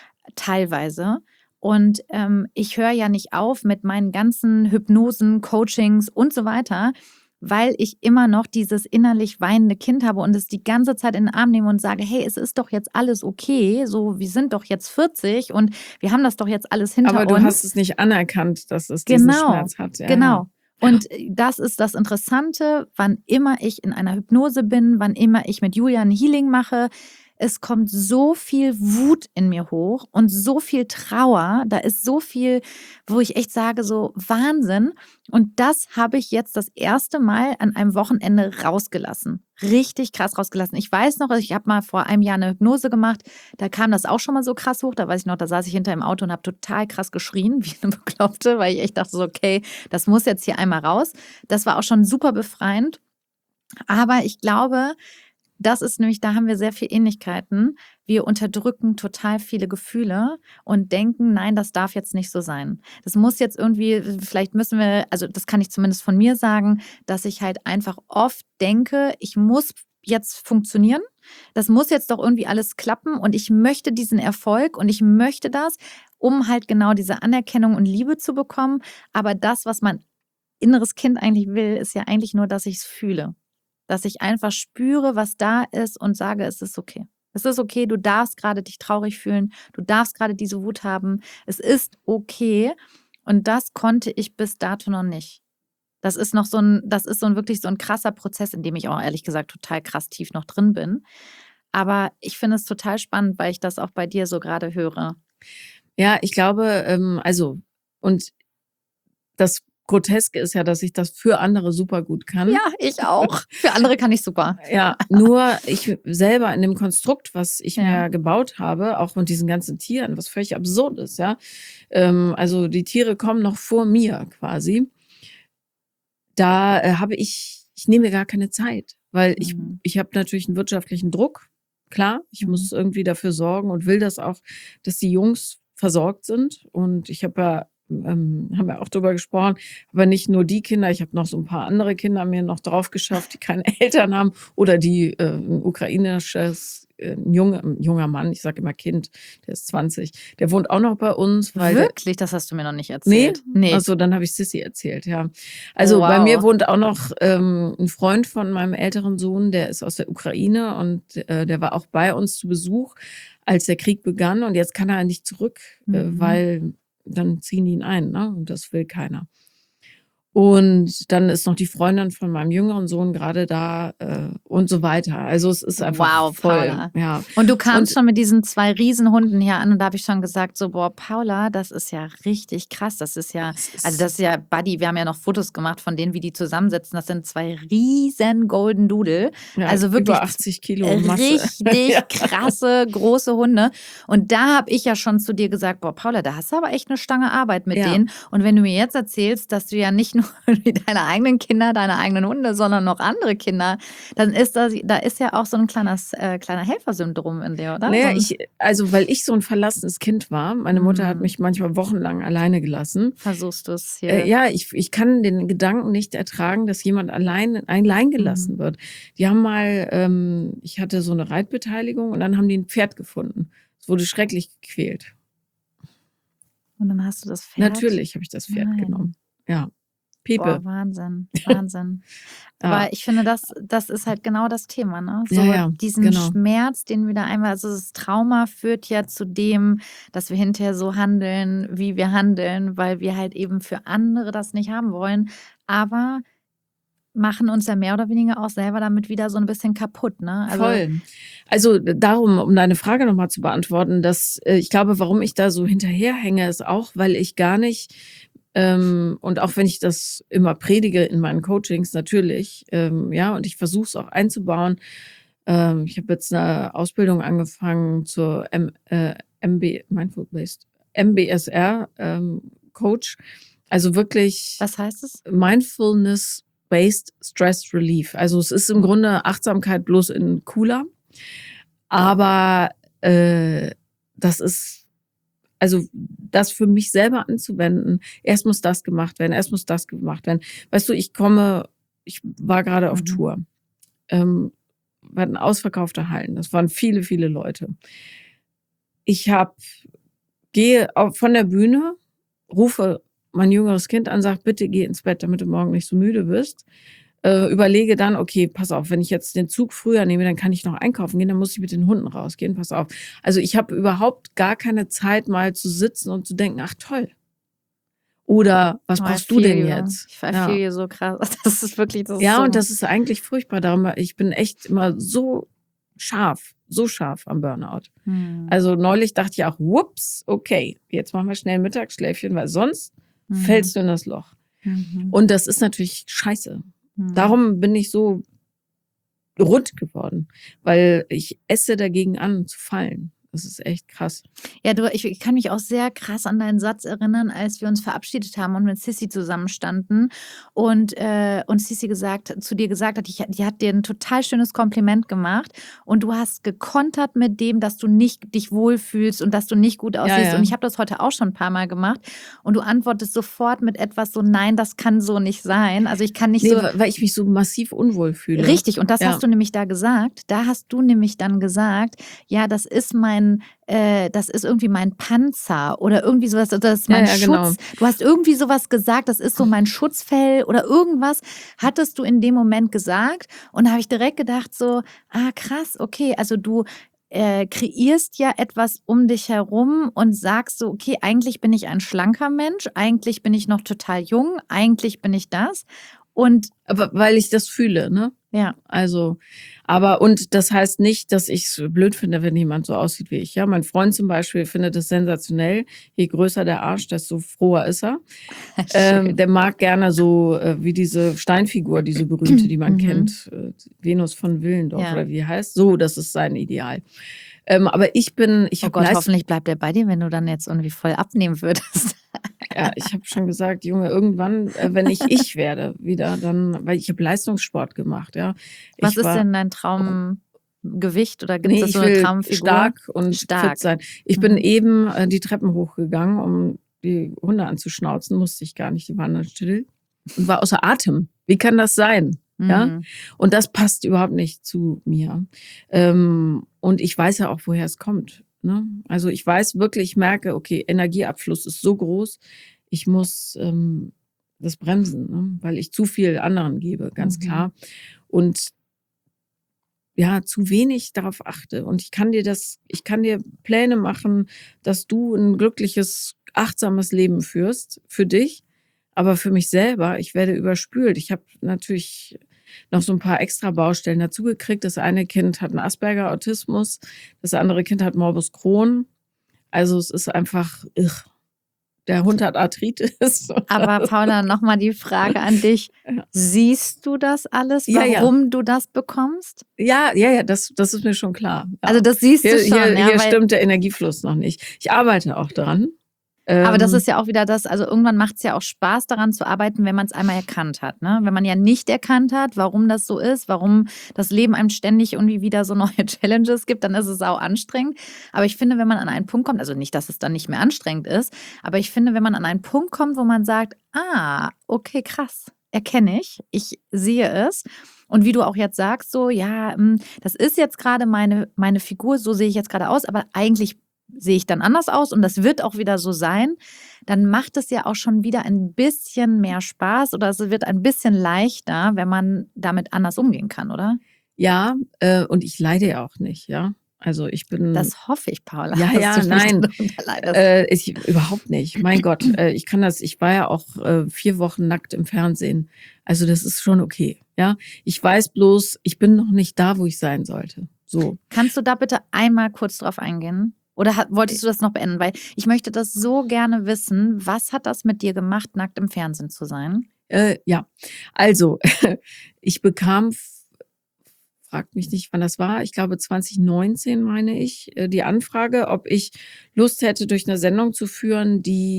teilweise. Und ich höre ja nicht auf mit meinen ganzen Hypnosen, Coachings und so weiter, weil ich immer noch dieses innerlich weinende Kind habe und es die ganze Zeit in den Arm nehme und sage, hey, es ist doch jetzt alles okay, so, wir sind doch jetzt 40 und wir haben das doch jetzt alles hinter uns. Aber du hast es nicht anerkannt, dass es diesen Schmerz hat. Ja, genau. Und das ist das Interessante, wann immer ich in einer Hypnose bin, wann immer ich mit Julia ein Healing mache, es kommt so viel Wut in mir hoch und so viel Trauer. Da ist so viel, wo ich echt sage, so Wahnsinn. Und das habe ich jetzt das erste Mal an einem Wochenende rausgelassen. Richtig krass rausgelassen. Ich weiß noch, ich habe mal vor einem Jahr eine Hypnose gemacht. Da kam das auch schon mal so krass hoch. Da weiß ich noch, da saß ich hinter im Auto und habe total krass geschrien, wie eine Bekloppte, weil ich echt dachte so, okay, das muss jetzt hier einmal raus. Das war auch schon super befreiend. Aber ich glaube, das ist nämlich, da haben wir sehr viele Ähnlichkeiten. Wir unterdrücken total viele Gefühle und denken, nein, das darf jetzt nicht so sein. Das muss jetzt irgendwie, vielleicht müssen wir, also das kann ich zumindest von mir sagen, dass ich halt einfach oft denke, ich muss jetzt funktionieren. Das muss jetzt doch irgendwie alles klappen und ich möchte diesen Erfolg und ich möchte das, um halt genau diese Anerkennung und Liebe zu bekommen. Aber das, was mein inneres Kind eigentlich will, ist ja eigentlich nur, dass ich es fühle. Dass ich einfach spüre, was da ist und sage, es ist okay. Es ist okay, du darfst gerade dich traurig fühlen, du darfst gerade diese Wut haben. Es ist okay. Und das konnte ich bis dato noch nicht. Das ist wirklich so ein krasser Prozess, in dem ich auch ehrlich gesagt total krass tief noch drin bin. Aber ich finde es total spannend, weil ich das auch bei dir so gerade höre. Ja, ich glaube, und das Groteske ist ja, dass ich das für andere super gut kann. Ja, ich auch. Für andere kann ich super. Ja, nur ich selber in dem Konstrukt, was ich mir gebaut habe, auch mit diesen ganzen Tieren, was völlig absurd ist, ja. Also die Tiere kommen noch vor mir quasi. Da habe ich nehme mir gar keine Zeit, weil ich habe natürlich einen wirtschaftlichen Druck. Klar, ich muss irgendwie dafür sorgen und will das auch, dass die Jungs versorgt sind. Und ich habe ja haben wir auch drüber gesprochen, aber nicht nur die Kinder, ich habe noch so ein paar andere Kinder mir noch drauf geschafft, die keine Eltern haben oder die ein ukrainisches ein junger Mann, ich sage immer Kind, der ist 20, der wohnt auch noch bei uns, weil Wirklich? Das hast du mir noch nicht nee, erzählt. Nee. also dann habe ich Sissi erzählt, ja. Also bei mir Wow. wohnt auch noch ein Freund von meinem älteren Sohn, der ist aus der Ukraine und der war auch bei uns zu Besuch, als der Krieg begann und jetzt kann er nicht zurück, weil dann ziehen die ihn ein, ne? Und das will keiner. Und dann ist noch die Freundin von meinem jüngeren Sohn gerade da und so weiter. Also es ist einfach Wow, voll. Paula. Ja. Und du kamst schon mit diesen 2 Riesenhunden hier an und da habe ich schon gesagt, so, boah, Paula, das ist ja richtig krass. Das ist ja, also das ist ja Buddy, wir haben ja noch Fotos gemacht von denen, wie die zusammensitzen. Das sind 2 riesen Golden Doodle. Ja, also wirklich über 80 Kilo Masse. richtig krasse, große Hunde. Und da habe ich ja schon zu dir gesagt, boah, Paula, da hast du aber echt eine Stange Arbeit mit denen. Und wenn du mir jetzt erzählst, dass du ja nicht nur deine eigenen Kinder, deine eigenen Hunde, sondern noch andere Kinder, dann ist da ist ja auch so ein kleiner Helfersyndrom in dir, oder? Naja, weil ich so ein verlassenes Kind war, meine Mutter hat mich manchmal wochenlang alleine gelassen. Versuchst du es hier? Ja, ich kann den Gedanken nicht ertragen, dass jemand allein gelassen wird. Die haben mal, ich hatte so eine Reitbeteiligung und dann haben die ein Pferd gefunden. Es wurde schrecklich gequält. Und dann hast du das Pferd? Natürlich habe ich das Pferd genommen. Ja. Pepe. Boah, Wahnsinn. Aber ich finde, das ist halt genau das Thema, ne? So diesen Schmerz, den wir da einmal, also das Trauma führt ja zu dem, dass wir hinterher so handeln, wie wir handeln, weil wir halt eben für andere das nicht haben wollen, aber machen uns ja mehr oder weniger auch selber damit wieder so ein bisschen kaputt, ne? Voll. Also darum, um deine Frage nochmal zu beantworten, dass ich glaube, warum ich da so hinterherhänge, ist auch, weil ich gar nicht und auch wenn ich das immer predige in meinen Coachings natürlich, und ich versuche es auch einzubauen. Ich habe jetzt eine Ausbildung angefangen zur Mindful-Based MBSR Coach. Also wirklich. Was heißt es? Mindfulness-Based Stress Relief. Also es ist im Grunde Achtsamkeit bloß in cooler. Aber das ist also das für mich selber anzuwenden, erst muss das gemacht werden, erst muss das gemacht werden. Weißt du, ich war gerade auf Tour. Wir hatten ausverkaufte Hallen, das waren viele, viele Leute. Ich gehe von der Bühne, rufe mein jüngeres Kind an, sage, bitte geh ins Bett, damit du morgen nicht so müde bist. Überlege dann, okay, pass auf, wenn ich jetzt den Zug früher nehme, dann kann ich noch einkaufen gehen, dann muss ich mit den Hunden rausgehen, pass auf. Also ich habe überhaupt gar keine Zeit, mal zu sitzen und zu denken, ach toll. Oder was brauchst du denn jetzt? Ich verfehle so krass. Das ist wirklich das. Ja, und das ist eigentlich furchtbar. Darum, ich bin echt immer so scharf am Burnout. Also neulich dachte ich auch, whoops, okay, jetzt machen wir schnell ein Mittagsschläfchen, weil sonst fällst du in das Loch. Und das ist natürlich scheiße. Darum bin ich so rund geworden, weil ich esse dagegen an, zu fallen. Das ist echt krass. Ja, ich kann mich auch sehr krass an deinen Satz erinnern, als wir uns verabschiedet haben und mit Sissi zusammenstanden und Sissi zu dir gesagt hat, die hat dir ein total schönes Kompliment gemacht und du hast gekontert mit dem, dass du nicht dich wohlfühlst und dass du nicht gut aussiehst. Ja. Und ich habe das heute auch schon ein paar Mal gemacht und du antwortest sofort mit etwas so, nein, das kann so nicht sein. Also ich kann nicht so... Weil ich mich so massiv unwohl fühle. Richtig, und das hast du nämlich da gesagt. Da hast du nämlich dann gesagt, ja, das ist irgendwie mein Panzer oder irgendwie sowas, das ist mein Schutz. Genau. Du hast irgendwie sowas gesagt, das ist so mein Schutzfell oder irgendwas hattest du in dem Moment gesagt und da habe ich direkt gedacht so, krass, okay, also du kreierst ja etwas um dich herum und sagst so, okay, eigentlich bin ich ein schlanker Mensch, eigentlich bin ich noch total jung, eigentlich bin ich das. Aber weil ich das fühle, ne? Ja. Also, und das heißt nicht, dass ich es blöd finde, wenn jemand so aussieht wie ich. Ja, mein Freund zum Beispiel findet es sensationell. Je größer der Arsch, desto froher ist er. Der mag gerne so wie diese Steinfigur, diese berühmte, die man kennt, Venus von Willendorf oder wie die heißt. So, das ist sein Ideal. Aber ich oh Gott, hoffentlich bleibt er bei dir, wenn du dann jetzt irgendwie voll abnehmen würdest. Ja, ich habe schon gesagt, Junge, irgendwann, wenn ich werde wieder, dann, weil ich habe Leistungssport gemacht, ja. Was ist denn dein Traumgewicht oder gibt es so eine Traumfigur? Stark und fit sein. Ich bin eben die Treppen hochgegangen, um die Hunde anzuschnauzen, musste ich gar nicht, die waren dann still und war außer Atem. Wie kann das sein? Ja, Mhm. und das passt überhaupt nicht zu mir. Und ich weiß ja auch, woher es kommt. Ne? Also ich weiß wirklich, ich merke, okay, Energieabfluss ist so groß, ich muss das bremsen, ne? Weil ich zu viel anderen gebe, ganz Mhm. klar. Und ja, zu wenig darauf achte. Und ich kann dir Pläne machen, dass du ein glückliches, achtsames Leben führst, für dich. Aber für mich selber, ich werde überspült. Ich habe natürlich noch so ein paar extra Baustellen dazugekriegt. Das eine Kind hat einen Asperger-Autismus, das andere Kind hat Morbus Crohn. Also es ist einfach, der Hund hat Arthritis. Aber Paula, nochmal die Frage an dich. Ja. Siehst du das alles, Ja, ja. warum du das bekommst? Ja, das ist mir schon klar. Ja. Also das siehst du schon, ja, Hier weil stimmt der Energiefluss noch nicht. Ich arbeite auch dran. aber das ist ja auch wieder das, also irgendwann macht es ja auch Spaß daran zu arbeiten, wenn man es einmal erkannt hat. Ne? Wenn man ja nicht erkannt hat, warum das so ist, warum das Leben einem ständig irgendwie wieder so neue Challenges gibt, dann ist es auch anstrengend. Aber ich finde, wenn man an einen Punkt kommt, also nicht, dass es dann nicht mehr anstrengend ist, aber ich finde, wenn man an einen Punkt kommt, wo man sagt, okay, krass, erkenne ich sehe es. Und wie du auch jetzt sagst, so, ja, das ist jetzt gerade meine Figur, so sehe ich jetzt gerade aus, aber eigentlich sehe ich dann anders aus und das wird auch wieder so sein, dann macht es ja auch schon wieder ein bisschen mehr Spaß oder es wird ein bisschen leichter, wenn man damit anders umgehen kann, oder? Ja, und ich leide ja auch nicht, ja. Also ich bin. Das hoffe ich, Paula, Ja, dass du nicht nein. darunter leidest. Überhaupt nicht. Mein Gott, ich war ja auch 4 Wochen nackt im Fernsehen. Also das ist schon okay, ja. Ich weiß bloß, ich bin noch nicht da, wo ich sein sollte. So. Kannst du da bitte einmal kurz drauf eingehen? Oder wolltest du das noch beenden? Weil ich möchte das so gerne wissen. Was hat das mit dir gemacht, nackt im Fernsehen zu sein? Ja, also ich bekam, fragt mich nicht, wann das war, ich glaube 2019 meine ich, die Anfrage, ob ich Lust hätte, durch eine Sendung zu führen,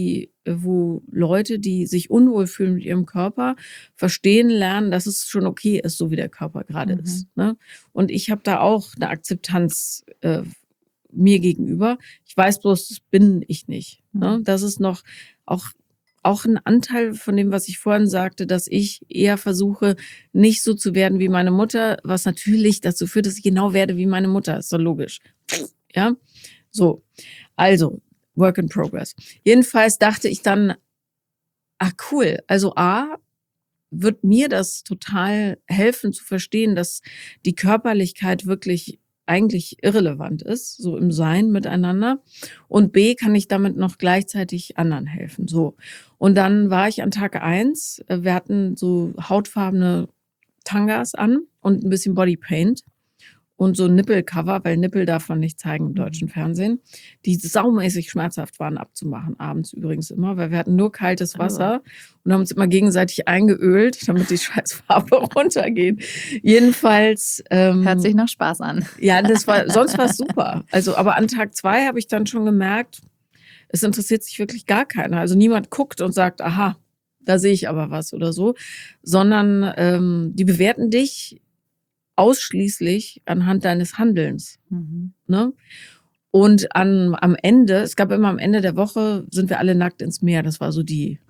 wo Leute, die sich unwohl fühlen mit ihrem Körper, verstehen lernen, dass es schon okay ist, so wie der Körper gerade ist. Ne? Und ich habe da auch eine Akzeptanz mir gegenüber. Ich weiß bloß, das bin ich nicht. Ne? Das ist noch auch ein Anteil von dem, was ich vorhin sagte, dass ich eher versuche, nicht so zu werden wie meine Mutter, was natürlich dazu führt, dass ich genau werde wie meine Mutter. Ist doch logisch. Ja, so. Also, Work in Progress. Jedenfalls dachte ich dann, cool. Also wird mir das total helfen zu verstehen, dass die Körperlichkeit wirklich eigentlich irrelevant ist, so im Sein miteinander. Und B, kann ich damit noch gleichzeitig anderen helfen. So. Und dann war ich an Tag 1. Wir hatten so hautfarbene Tangas an und ein bisschen Bodypaint und so ein Nippelcover, weil Nippel darf man nicht zeigen im deutschen Fernsehen, die saumäßig schmerzhaft waren abzumachen, abends übrigens immer, weil wir hatten nur kaltes Wasser und haben uns immer gegenseitig eingeölt, damit die Scheißfarbe runtergeht. Jedenfalls. Hört sich nach Spaß an. Ja, sonst war es super. Also, aber an Tag 2 habe ich dann schon gemerkt, es interessiert sich wirklich gar keiner. Also niemand guckt und sagt, aha, da sehe ich aber was oder so, sondern die bewerten dich ausschließlich anhand deines Handelns. Ne? Und am Ende, es gab immer am Ende der Woche, sind wir alle nackt ins Meer. Das war so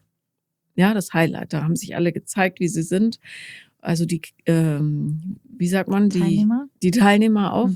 das Highlight. Da haben sich alle gezeigt, wie sie sind. Also wie sagt man? Teilnehmer? Die Teilnehmer auch.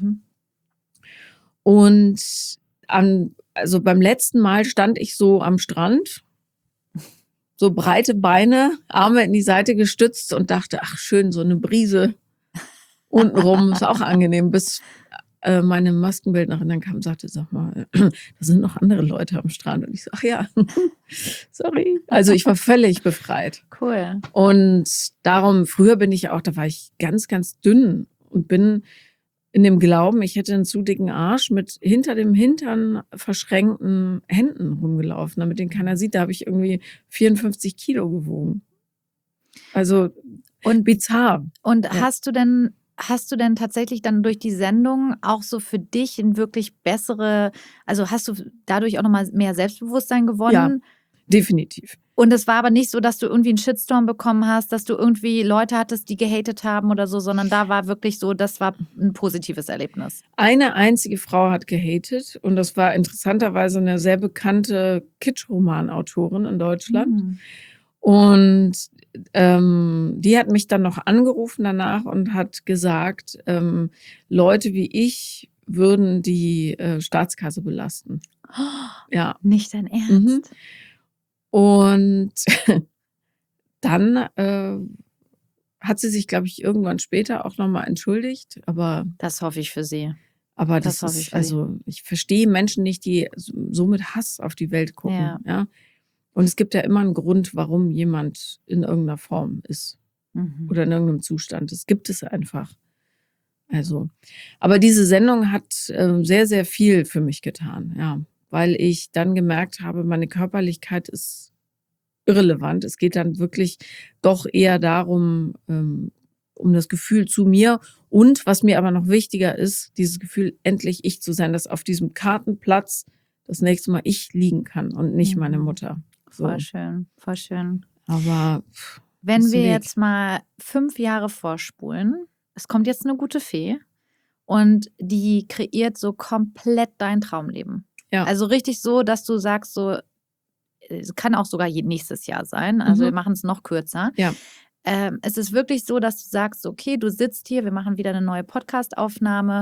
Und also beim letzten Mal stand ich so am Strand, so breite Beine, Arme in die Seite gestützt und dachte, ach schön, so eine Brise untenrum ist auch angenehm, bis meine Maskenbildnerin dann kam und sagte, sag mal, da sind noch andere Leute am Strand. Und ich so, ach ja, sorry. Also ich war völlig befreit. Cool. Und darum, früher da war ich ganz, ganz dünn und bin in dem Glauben, ich hätte einen zu dicken Arsch mit hinter dem Hintern verschränkten Händen rumgelaufen, damit den keiner sieht. Da habe ich irgendwie 54 Kilo gewogen. Also bizarr. Und hast du denn tatsächlich dann durch die Sendung auch so für dich ein wirklich also hast du dadurch auch nochmal mehr Selbstbewusstsein gewonnen? Ja, definitiv. Und es war aber nicht so, dass du irgendwie einen Shitstorm bekommen hast, dass du irgendwie Leute hattest, die gehatet haben oder so, sondern da war wirklich so, das war ein positives Erlebnis. Eine einzige Frau hat gehatet und das war interessanterweise eine sehr bekannte Kitsch-Roman-Autorin in Deutschland. Und die hat mich dann noch angerufen danach und hat gesagt, Leute wie ich würden die Staatskasse belasten. Ja. Nicht dein Ernst? Und dann hat sie sich, glaube ich, irgendwann später auch nochmal entschuldigt. Aber das hoffe ich für sie. Aber das ist, also ich verstehe Menschen nicht, die so mit Hass auf die Welt gucken. Ja. Und es gibt ja immer einen Grund, warum jemand in irgendeiner Form ist oder in irgendeinem Zustand. Das gibt es einfach. Also, aber diese Sendung hat sehr, sehr viel für mich getan, ja, weil ich dann gemerkt habe, meine Körperlichkeit ist irrelevant. Es geht dann wirklich doch eher darum, um das Gefühl zu mir und was mir aber noch wichtiger ist, dieses Gefühl, endlich ich zu sein, dass auf diesem Kartenplatz das nächste Mal ich liegen kann und nicht meine Mutter. So. Voll schön, voll schön. Aber wenn wir jetzt mal 5 Jahre vorspulen, es kommt jetzt eine gute Fee und die kreiert so komplett dein Traumleben. Ja. Also richtig so, dass du sagst, so, es kann auch sogar nächstes Jahr sein, also wir machen es noch kürzer. Ja. Es ist wirklich so, dass du sagst, okay, du sitzt hier, wir machen wieder eine neue Podcast-Aufnahme.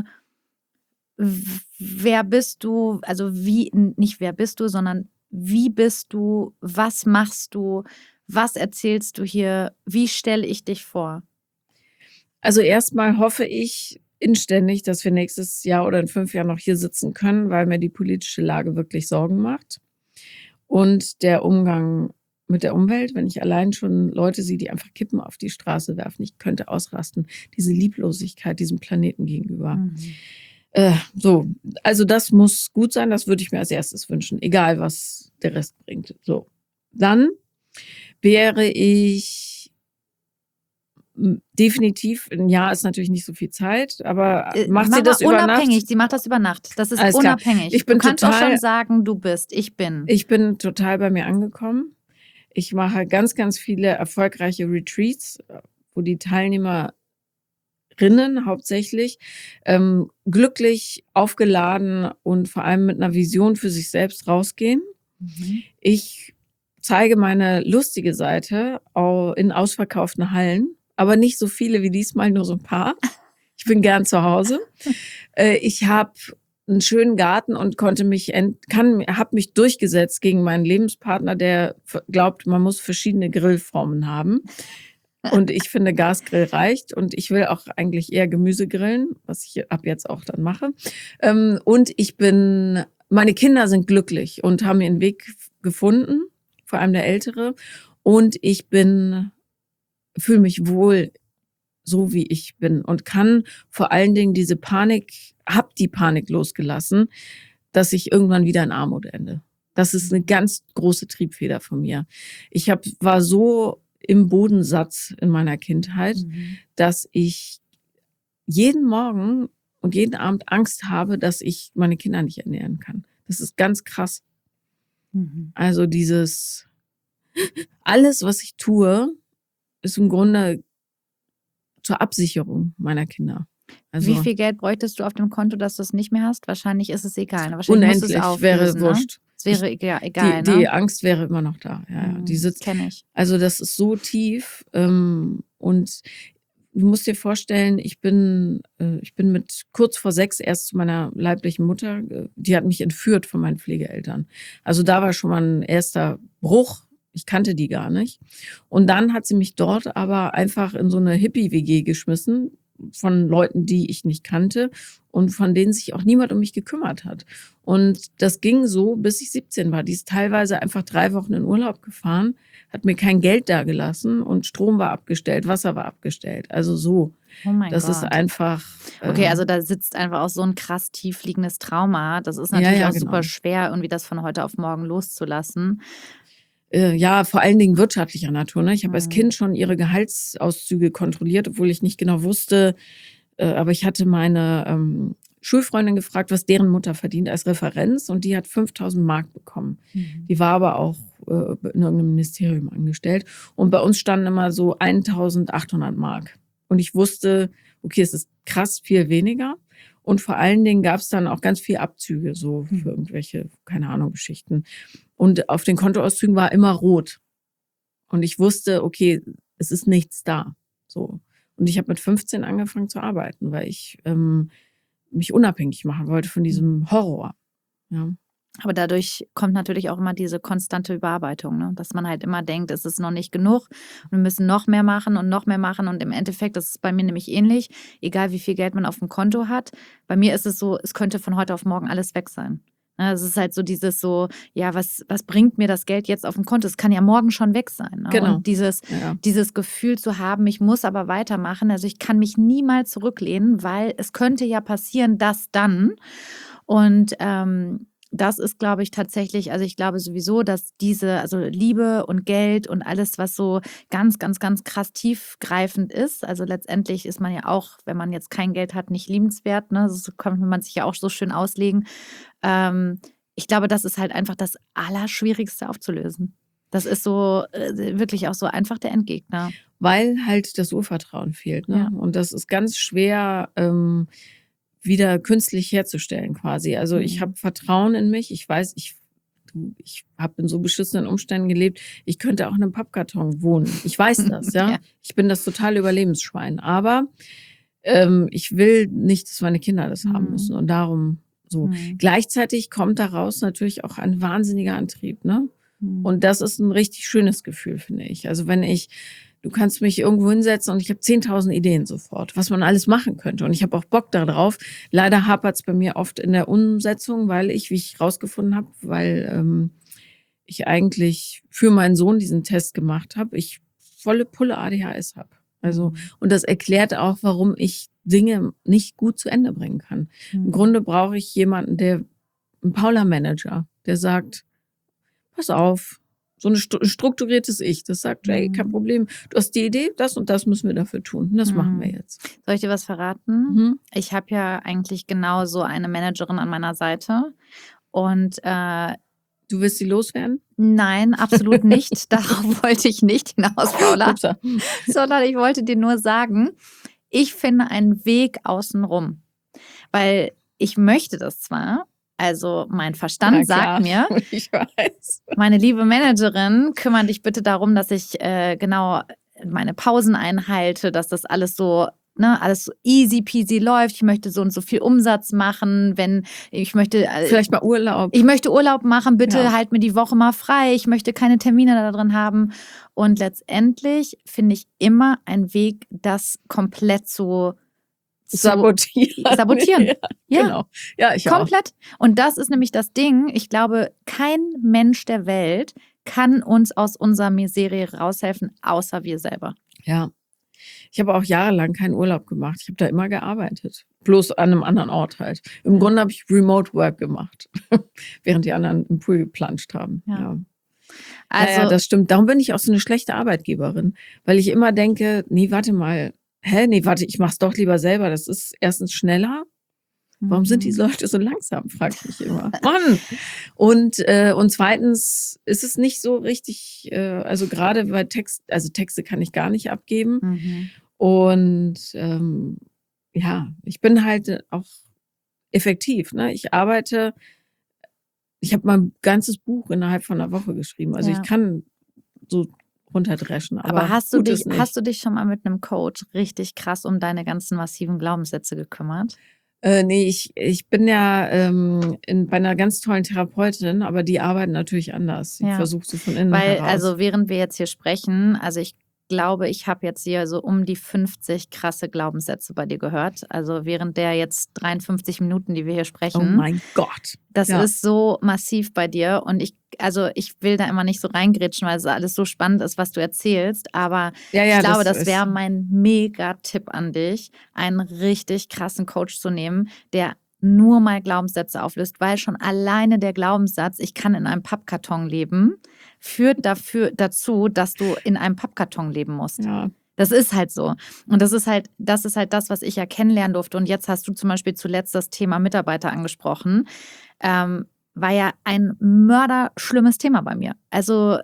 Wer bist du, also nicht wer bist du, sondern wie bist du, was machst du, was erzählst du hier, wie stelle ich dich vor? Also erstmal hoffe ich inständig, dass wir nächstes Jahr oder in 5 Jahren noch hier sitzen können, weil mir die politische Lage wirklich Sorgen macht. Und der Umgang mit der Umwelt, wenn ich allein schon Leute sehe, die einfach Kippen auf die Straße werfen, ich könnte ausrasten. Diese Lieblosigkeit diesem Planeten gegenüber. So, also das muss gut sein, das würde ich mir als erstes wünschen, egal was der Rest bringt. So, dann wäre ich definitiv, ein Jahr ist natürlich nicht so viel Zeit, aber macht sie das über Nacht? Unabhängig, sie macht das über Nacht. Das ist Alles klar. unabhängig. Ich bin du kannst total, auch schon sagen, du bist, ich bin. Ich bin total bei mir angekommen. Ich mache ganz, ganz viele erfolgreiche Retreats, wo die Teilnehmerinnen hauptsächlich glücklich, aufgeladen und vor allem mit einer Vision für sich selbst rausgehen. Ich zeige meine lustige Seite in ausverkauften Hallen, aber nicht so viele wie diesmal, nur so ein paar. Ich bin gern zu Hause. Ich habe einen schönen Garten und habe mich durchgesetzt gegen meinen Lebenspartner, der glaubt, man muss verschiedene Grillformen haben. Und ich finde, Gasgrill reicht. Und ich will auch eigentlich eher Gemüse grillen, was ich ab jetzt auch dann mache. Und meine Kinder sind glücklich und haben ihren Weg gefunden, vor allem der Ältere. Und ich fühle mich wohl, so wie ich bin und kann vor allen Dingen die Panik losgelassen, dass ich irgendwann wieder in Armut ende. Das ist eine ganz große Triebfeder von mir. Ich war so im Bodensatz in meiner Kindheit, dass ich jeden Morgen und jeden Abend Angst habe, dass ich meine Kinder nicht ernähren kann. Das ist ganz krass. Also alles, was ich tue, ist im Grunde zur Absicherung meiner Kinder. Also, wie viel Geld bräuchtest du auf dem Konto, dass du es nicht mehr hast? Wahrscheinlich ist es egal. Wahrscheinlich musst du es auflösen, wäre wurscht. Es wäre egal, die Angst wäre immer noch da. Ja. Das kenne ich. Also das ist so tief. Und du musst dir vorstellen, ich bin mit kurz vor 6 erst zu meiner leiblichen Mutter. Die hat mich entführt von meinen Pflegeeltern. Also da war schon mal ein erster Bruch. Ich kannte die gar nicht. Und dann hat sie mich dort aber einfach in so eine Hippie-WG geschmissen von Leuten, die ich nicht kannte und von denen sich auch niemand um mich gekümmert hat. Und das ging so, bis ich 17 war. Die ist teilweise einfach 3 Wochen in Urlaub gefahren, hat mir kein Geld dagelassen und Strom war abgestellt, Wasser war abgestellt. Also so. Oh mein das Gott. ist einfach. Okay, also da sitzt einfach auch so ein krass tief liegendes Trauma. Das ist natürlich auch super schwer, irgendwie das von heute auf morgen loszulassen. Ja, vor allen Dingen wirtschaftlicher Natur. Ne? Ich habe als Kind schon ihre Gehaltsauszüge kontrolliert, obwohl ich nicht genau wusste. Aber ich hatte meine Schulfreundin gefragt, was deren Mutter verdient als Referenz. Und die hat 5.000 Mark bekommen. Die war aber auch in irgendeinem Ministerium angestellt. Und bei uns standen immer so 1.800 Mark. Und ich wusste, okay, es ist krass viel weniger. Und vor allen Dingen gab es dann auch ganz viel Abzüge, so für irgendwelche, keine Ahnung, Geschichten. Und auf den Kontoauszügen war immer rot. Und ich wusste, okay, es ist nichts da. So. Und ich habe mit 15 angefangen zu arbeiten, weil ich mich unabhängig machen wollte von diesem Horror. Ja. Aber dadurch kommt natürlich auch immer diese konstante Überarbeitung, ne? Dass man halt immer denkt, es ist noch nicht genug und wir müssen noch mehr machen und noch mehr machen. Und im Endeffekt, das ist bei mir nämlich ähnlich, egal wie viel Geld man auf dem Konto hat. Bei mir ist es so, es könnte von heute auf morgen alles weg sein. Ne, es ist halt so dieses so, ja, was bringt mir das Geld jetzt auf dem Konto? Es kann ja morgen schon weg sein. Ne? Genau. Und dieses Gefühl zu haben, ich muss aber weitermachen. Also ich kann mich niemals zurücklehnen, weil es könnte ja passieren, dass dann. Und das ist, glaube ich, tatsächlich, also ich glaube sowieso, dass also Liebe und Geld und alles, was so ganz, ganz, ganz krass tiefgreifend ist, also letztendlich ist man ja auch, wenn man jetzt kein Geld hat, nicht liebenswert, ne? Das kann man sich ja auch so schön auslegen. Ich glaube, das ist halt einfach das Allerschwierigste aufzulösen. Das ist so wirklich auch so einfach der Endgegner. Weil halt das Urvertrauen fehlt. Ne? Ja. Und das ist ganz schwer wieder künstlich herzustellen quasi. Also ich habe Vertrauen in mich. Ich weiß, ich habe in so beschissenen Umständen gelebt. Ich könnte auch in einem Pappkarton wohnen. Ich weiß das, ja. Ja. Ich bin das totale Überlebensschwein. Aber ich will nicht, dass meine Kinder das haben müssen. Und darum so. Gleichzeitig kommt daraus natürlich auch ein wahnsinniger Antrieb, ne? Und das ist ein richtig schönes Gefühl, finde ich. Also du kannst mich irgendwo hinsetzen und ich habe 10.000 Ideen sofort, was man alles machen könnte. Und ich habe auch Bock darauf. Leider hapert es bei mir oft in der Umsetzung, weil wie ich rausgefunden habe, weil ich eigentlich für meinen Sohn diesen Test gemacht habe, ich volle Pulle ADHS habe. Also, und das erklärt auch, warum ich Dinge nicht gut zu Ende bringen kann. Im Grunde brauche ich jemanden, einen Paula-Manager, der sagt, pass auf, so ein strukturiertes Ich, das sagt, hey, kein Problem, du hast die Idee, das und das müssen wir dafür tun. Und das machen wir jetzt. Soll ich dir was verraten? Ich habe ja eigentlich genau so eine Managerin an meiner Seite. Und du willst sie loswerden? Nein, absolut nicht. Darauf wollte ich nicht hinaus, Paula. Sondern ich wollte dir nur sagen, ich finde einen Weg außenrum. Weil ich möchte das zwar, also mein Verstand sagt mir, ich weiß. Meine liebe Managerin, kümmere dich bitte darum, dass ich genau meine Pausen einhalte, dass das alles so, ne, alles so easy peasy läuft. Ich möchte so und so viel Umsatz machen, vielleicht mal Urlaub. Ich möchte Urlaub machen, bitte halt mir die Woche mal frei. Ich möchte keine Termine da drin haben. Und letztendlich finde ich immer einen Weg, das komplett zu sabotieren. Ja, genau. Ja, ich komplett. Auch. Und das ist nämlich das Ding. Ich glaube, kein Mensch der Welt kann uns aus unserer Miserie raushelfen, außer wir selber. Ja. Ich habe auch jahrelang keinen Urlaub gemacht. Ich habe da immer gearbeitet. Bloß an einem anderen Ort halt. Im Grunde habe ich Remote Work gemacht, während die anderen im Pool geplanscht haben. Ja. Also, ja, das stimmt. Darum bin ich auch so eine schlechte Arbeitgeberin, weil ich immer denke, nee, warte mal, ich mach's doch lieber selber. Das ist erstens schneller. Warum sind diese Leute so langsam, frage ich mich immer. Mann! Und zweitens ist es nicht so richtig, also gerade bei Texte kann ich gar nicht abgeben. Und ich bin halt auch effektiv. Ne? Ich habe mein ganzes Buch innerhalb von einer Woche geschrieben. Also ich kann so runterdreschen. Aber hast du dich schon mal mit einem Coach richtig krass um deine ganzen massiven Glaubenssätze gekümmert? Nee, ich bin ja bei einer ganz tollen Therapeutin, aber die arbeiten natürlich anders. Ich versuche so von innen heraus. Also während wir jetzt hier sprechen, also ich glaube, ich habe jetzt hier so um die 50 krasse Glaubenssätze bei dir gehört. Also während der jetzt 53 Minuten, die wir hier sprechen. Oh mein Gott. Das ist so massiv bei dir. Und ich will da immer nicht so reingrätschen, weil es alles so spannend ist, was du erzählst. Aber ich glaube, das wäre mein Mega-Tipp an dich, einen richtig krassen Coach zu nehmen, der nur mal Glaubenssätze auflöst, weil schon alleine der Glaubenssatz, ich kann in einem Pappkarton leben, führt dazu, dass du in einem Pappkarton leben musst. Ja. Das ist halt so. Und das ist halt das, was ich ja kennenlernen durfte. Und jetzt hast du zum Beispiel zuletzt das Thema Mitarbeiter angesprochen. war ja ein mörderschlimmes Thema bei mir. Also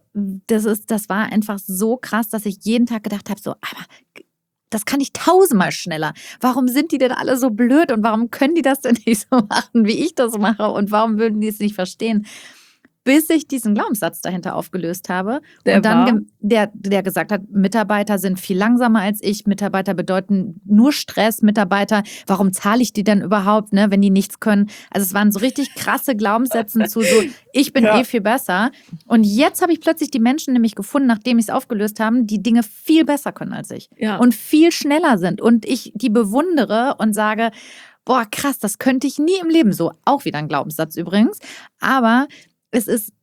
das war einfach so krass, dass ich jeden Tag gedacht habe, so, aber das kann ich 1000-mal schneller. Warum sind die denn alle so blöd und warum können die das denn nicht so machen, wie ich das mache und warum würden die es nicht verstehen? Bis ich diesen Glaubenssatz dahinter aufgelöst habe und dann der gesagt hat, Mitarbeiter sind viel langsamer als ich, Mitarbeiter bedeuten nur Stress, Mitarbeiter, warum zahle ich die denn überhaupt, ne, wenn die nichts können? Also es waren so richtig krasse Glaubenssätze zu so, ich bin viel besser. Und jetzt habe ich plötzlich die Menschen nämlich gefunden, nachdem ich es aufgelöst habe, die Dinge viel besser können als ich und viel schneller sind und ich die bewundere und sage, boah, krass, das könnte ich nie im Leben so. Auch wieder ein Glaubenssatz übrigens, aber es ist,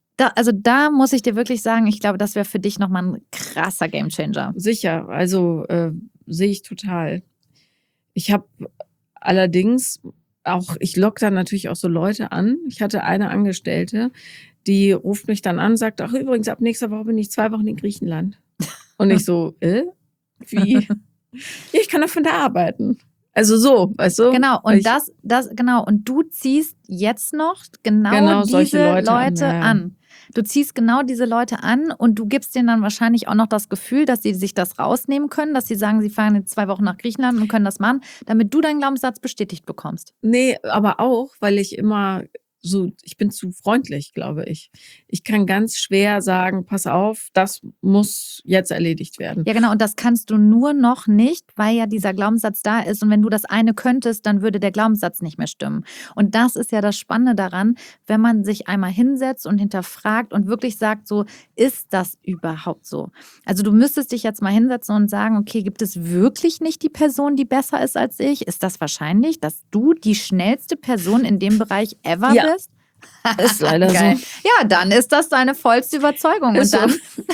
da muss ich dir wirklich sagen, ich glaube, das wäre für dich nochmal ein krasser Gamechanger. Sicher, also sehe ich total. Ich habe allerdings auch, ich locke dann natürlich auch so Leute an. Ich hatte eine Angestellte, die ruft mich dann an, sagt, ach übrigens, ab nächster Woche bin ich 2 Wochen in Griechenland. Und ich so, wie? Ja, ich kann doch von da arbeiten. Also so, weißt du? Genau, und genau, und du ziehst jetzt noch genau diese Leute an. Du ziehst genau diese Leute an und du gibst denen dann wahrscheinlich auch noch das Gefühl, dass sie sich das rausnehmen können, dass sie sagen, sie fahren jetzt 2 Wochen nach Griechenland und können das machen, damit du deinen Glaubenssatz bestätigt bekommst. Nee, aber auch, weil ich immer so, ich bin zu freundlich, glaube ich. Ich kann ganz schwer sagen, pass auf, das muss jetzt erledigt werden. Ja, genau, und das kannst du nur noch nicht, weil ja dieser Glaubenssatz da ist. Und wenn du das eine könntest, dann würde der Glaubenssatz nicht mehr stimmen. Und das ist ja das Spannende daran, wenn man sich einmal hinsetzt und hinterfragt und wirklich sagt, so, ist das überhaupt so? Also du müsstest dich jetzt mal hinsetzen und sagen, okay, gibt es wirklich nicht die Person, die besser ist als ich? Ist das wahrscheinlich, dass du die schnellste Person in dem Bereich ever bist? Ist leider so. Ja, dann ist das deine vollste Überzeugung. Ist und dann.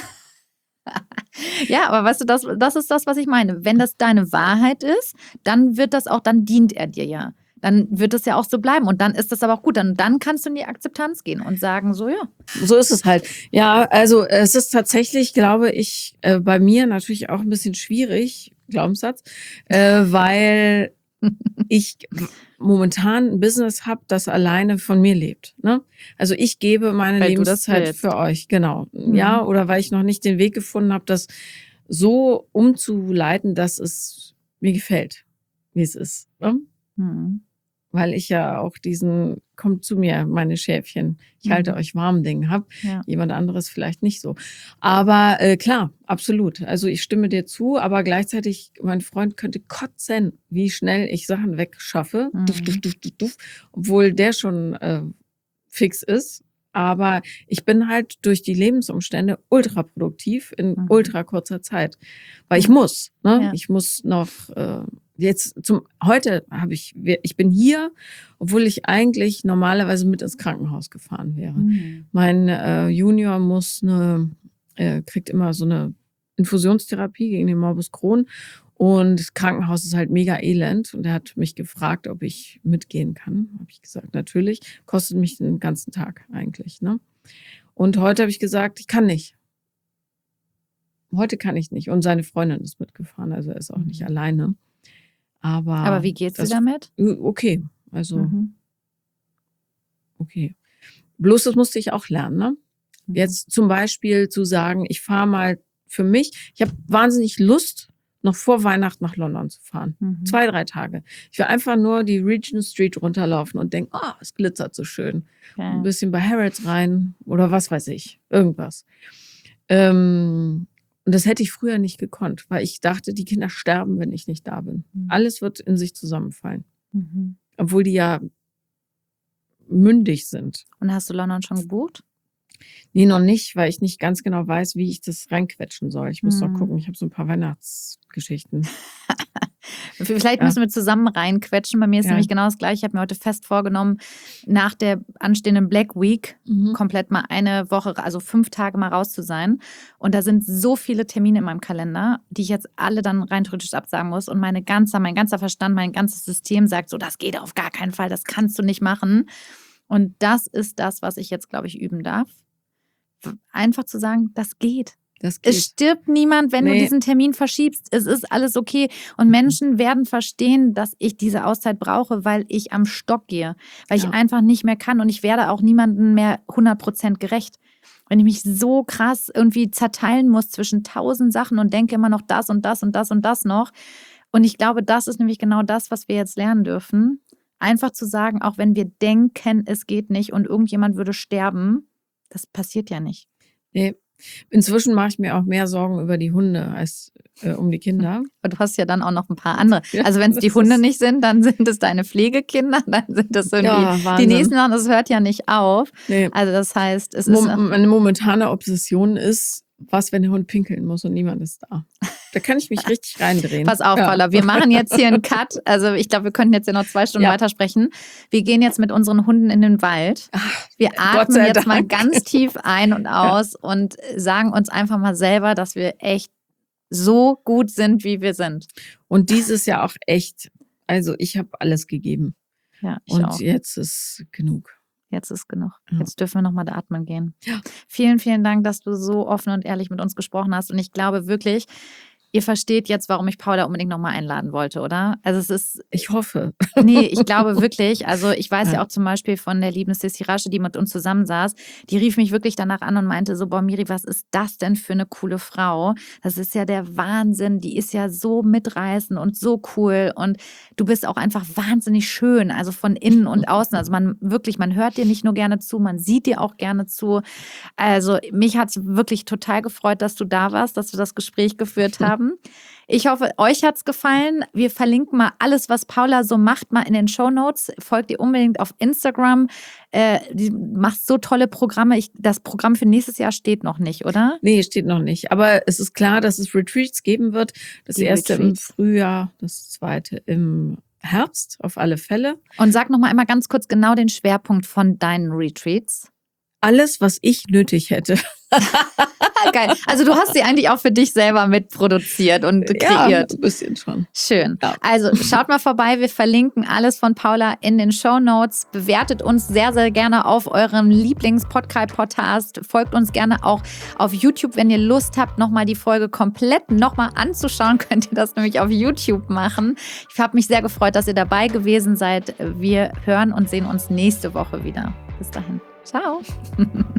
Ja, aber weißt du, das ist das, was ich meine. Wenn das deine Wahrheit ist, dann wird das auch, dann dient er dir ja. Dann wird es ja auch so bleiben. Und dann ist das aber auch gut. Dann kannst du in die Akzeptanz gehen und sagen, so ja. So ist es halt. Ja, also es ist tatsächlich, glaube ich, bei mir natürlich auch ein bisschen schwierig, Glaubenssatz, weil ich momentan ein Business habe, das alleine von mir lebt. Ne? Also ich gebe meine Lebenszeit für euch, genau. Ja, oder weil ich noch nicht den Weg gefunden habe, das so umzuleiten, dass es mir gefällt, wie es ist. Ne? Weil ich ja auch diesen, kommt zu mir, meine Schäfchen, ich halte euch warm Ding habe. Ja. Jemand anderes vielleicht nicht so. Aber klar, absolut. Also ich stimme dir zu, aber gleichzeitig, mein Freund könnte kotzen, wie schnell ich Sachen wegschaffe. Obwohl der schon fix ist. Aber ich bin halt durch die Lebensumstände ultra produktiv in ultra kurzer Zeit. Weil ich muss. Ne? Ja. Ich muss noch... heute ich bin hier, obwohl ich eigentlich normalerweise mit ins Krankenhaus gefahren wäre. Mein Junior kriegt immer so eine Infusionstherapie gegen den Morbus Crohn und das Krankenhaus ist halt mega elend und er hat mich gefragt, ob ich mitgehen kann. Habe ich gesagt, natürlich. Kostet mich den ganzen Tag eigentlich. Ne? Und heute habe ich gesagt, ich kann nicht. Heute kann ich nicht. Und seine Freundin ist mitgefahren, also er ist auch nicht alleine. Aber wie geht's dir damit? Okay, also okay. Bloß das musste ich auch lernen, ne? Jetzt zum Beispiel zu sagen, ich fahre mal für mich, ich habe wahnsinnig Lust, noch vor Weihnachten nach London zu fahren. 2, 3 Tage. Ich will einfach nur die Regent Street runterlaufen und denken, oh, es glitzert so schön. Okay. Ein bisschen bei Harrods rein oder was weiß ich, irgendwas. Und das hätte ich früher nicht gekonnt, weil ich dachte, die Kinder sterben, wenn ich nicht da bin. Alles wird in sich zusammenfallen. Obwohl die ja mündig sind. Und hast du London schon gebucht? Nee, noch nicht, weil ich nicht ganz genau weiß, wie ich das reinquetschen soll. Ich muss noch gucken, ich habe so ein paar Weihnachtsgeschichten. Vielleicht müssen wir zusammen reinquetschen. Bei mir ist nämlich genau das Gleiche. Ich habe mir heute fest vorgenommen, nach der anstehenden Black Week komplett mal eine Woche, also 5 Tage mal raus zu sein. Und da sind so viele Termine in meinem Kalender, die ich jetzt alle dann rein theoretisch absagen muss. Und mein ganzer Verstand, mein ganzes System sagt so, das geht auf gar keinen Fall, das kannst du nicht machen. Und das ist das, was ich jetzt, glaube ich, üben darf. Einfach zu sagen, das geht. Das Es geht. stirbt niemand, wenn du Nee. diesen Termin verschiebst. Es ist alles okay. Und Menschen werden verstehen, dass ich diese Auszeit brauche, weil ich am Stock gehe. Weil ich Ja. einfach nicht mehr kann. Und ich werde auch niemandem mehr 100% gerecht. Wenn ich mich so krass irgendwie zerteilen muss zwischen 1000 Sachen und denke immer noch das und das und das und das noch. Und ich glaube, das ist nämlich genau das, was wir jetzt lernen dürfen. Einfach zu sagen, auch wenn wir denken, es geht nicht und irgendjemand würde sterben, das passiert ja nicht. Nee. Inzwischen mache ich mir auch mehr Sorgen über die Hunde als um die Kinder. Aber du hast ja dann auch noch ein paar andere. Ja, Also wenn es die das Hunde ist- nicht sind, dann sind es deine Pflegekinder, dann sind es irgendwie Ja, die Wahnsinn. nächsten Sachen. Das hört ja nicht auf. Nee. Also das heißt, es ist Meine momentane Obsession ist, was, wenn der Hund pinkeln muss und niemand ist da. Da kann ich mich richtig reindrehen. Pass auf, Ja. Paula, wir machen jetzt hier einen Cut. Also ich glaube, wir könnten jetzt ja noch 2 Stunden Ja. weitersprechen. Wir gehen jetzt mit unseren Hunden in den Wald. Wir Gott atmen sei jetzt mal Dank. ganz tief ein und aus und sagen uns einfach mal selber, dass wir echt so gut sind, wie wir sind. Und dieses Jahr auch echt, also ich habe alles gegeben. Ja, ich Und auch. jetzt ist genug. Jetzt ist genug. Ja. Jetzt dürfen wir nochmal atmen gehen. Ja. Vielen, vielen Dank, dass du so offen und ehrlich mit uns gesprochen hast. Und ich glaube wirklich, ihr versteht jetzt, warum ich Paula unbedingt nochmal einladen wollte, oder? Also es ist, Ich hoffe. nee, ich glaube wirklich, also ich weiß ja Ja. auch zum Beispiel von der lieben Sissi Rasche, die mit uns zusammensaß, die rief mich wirklich danach an und meinte so, boah Miri, was ist das denn für eine coole Frau? Das ist ja der Wahnsinn, die ist ja so mitreißend und so cool und du bist auch einfach wahnsinnig schön, also von innen und außen, also man hört dir nicht nur gerne zu, man sieht dir auch gerne zu. Also mich hat es wirklich total gefreut, dass du da warst, dass wir das Gespräch geführt haben. Ich hoffe, euch hat's gefallen. Wir verlinken mal alles, was Paula so macht, mal in den Shownotes. Folgt ihr unbedingt auf Instagram. Die macht so tolle Programme. Das Programm für nächstes Jahr steht noch nicht, oder? Nee, steht noch nicht. Aber es ist klar, dass es Retreats geben wird. Das Die erste Retreats. im Frühjahr, das zweite im Herbst, auf alle Fälle. Und sag noch mal einmal ganz kurz genau den Schwerpunkt von deinen Retreats. Alles, was ich nötig hätte. Geil. Also du hast sie eigentlich auch für dich selber mitproduziert und Ja, kreiert. ein bisschen schon. Schön. Ja. Also schaut mal vorbei. Wir verlinken alles von Paula in den Shownotes. Bewertet uns sehr, sehr gerne auf eurem Lieblings-Podcast. Folgt uns gerne auch auf YouTube. Wenn ihr Lust habt, nochmal die Folge komplett nochmal anzuschauen, könnt ihr das nämlich auf YouTube machen. Ich habe mich sehr gefreut, dass ihr dabei gewesen seid. Wir hören und sehen uns nächste Woche wieder. Bis dahin. Ciao.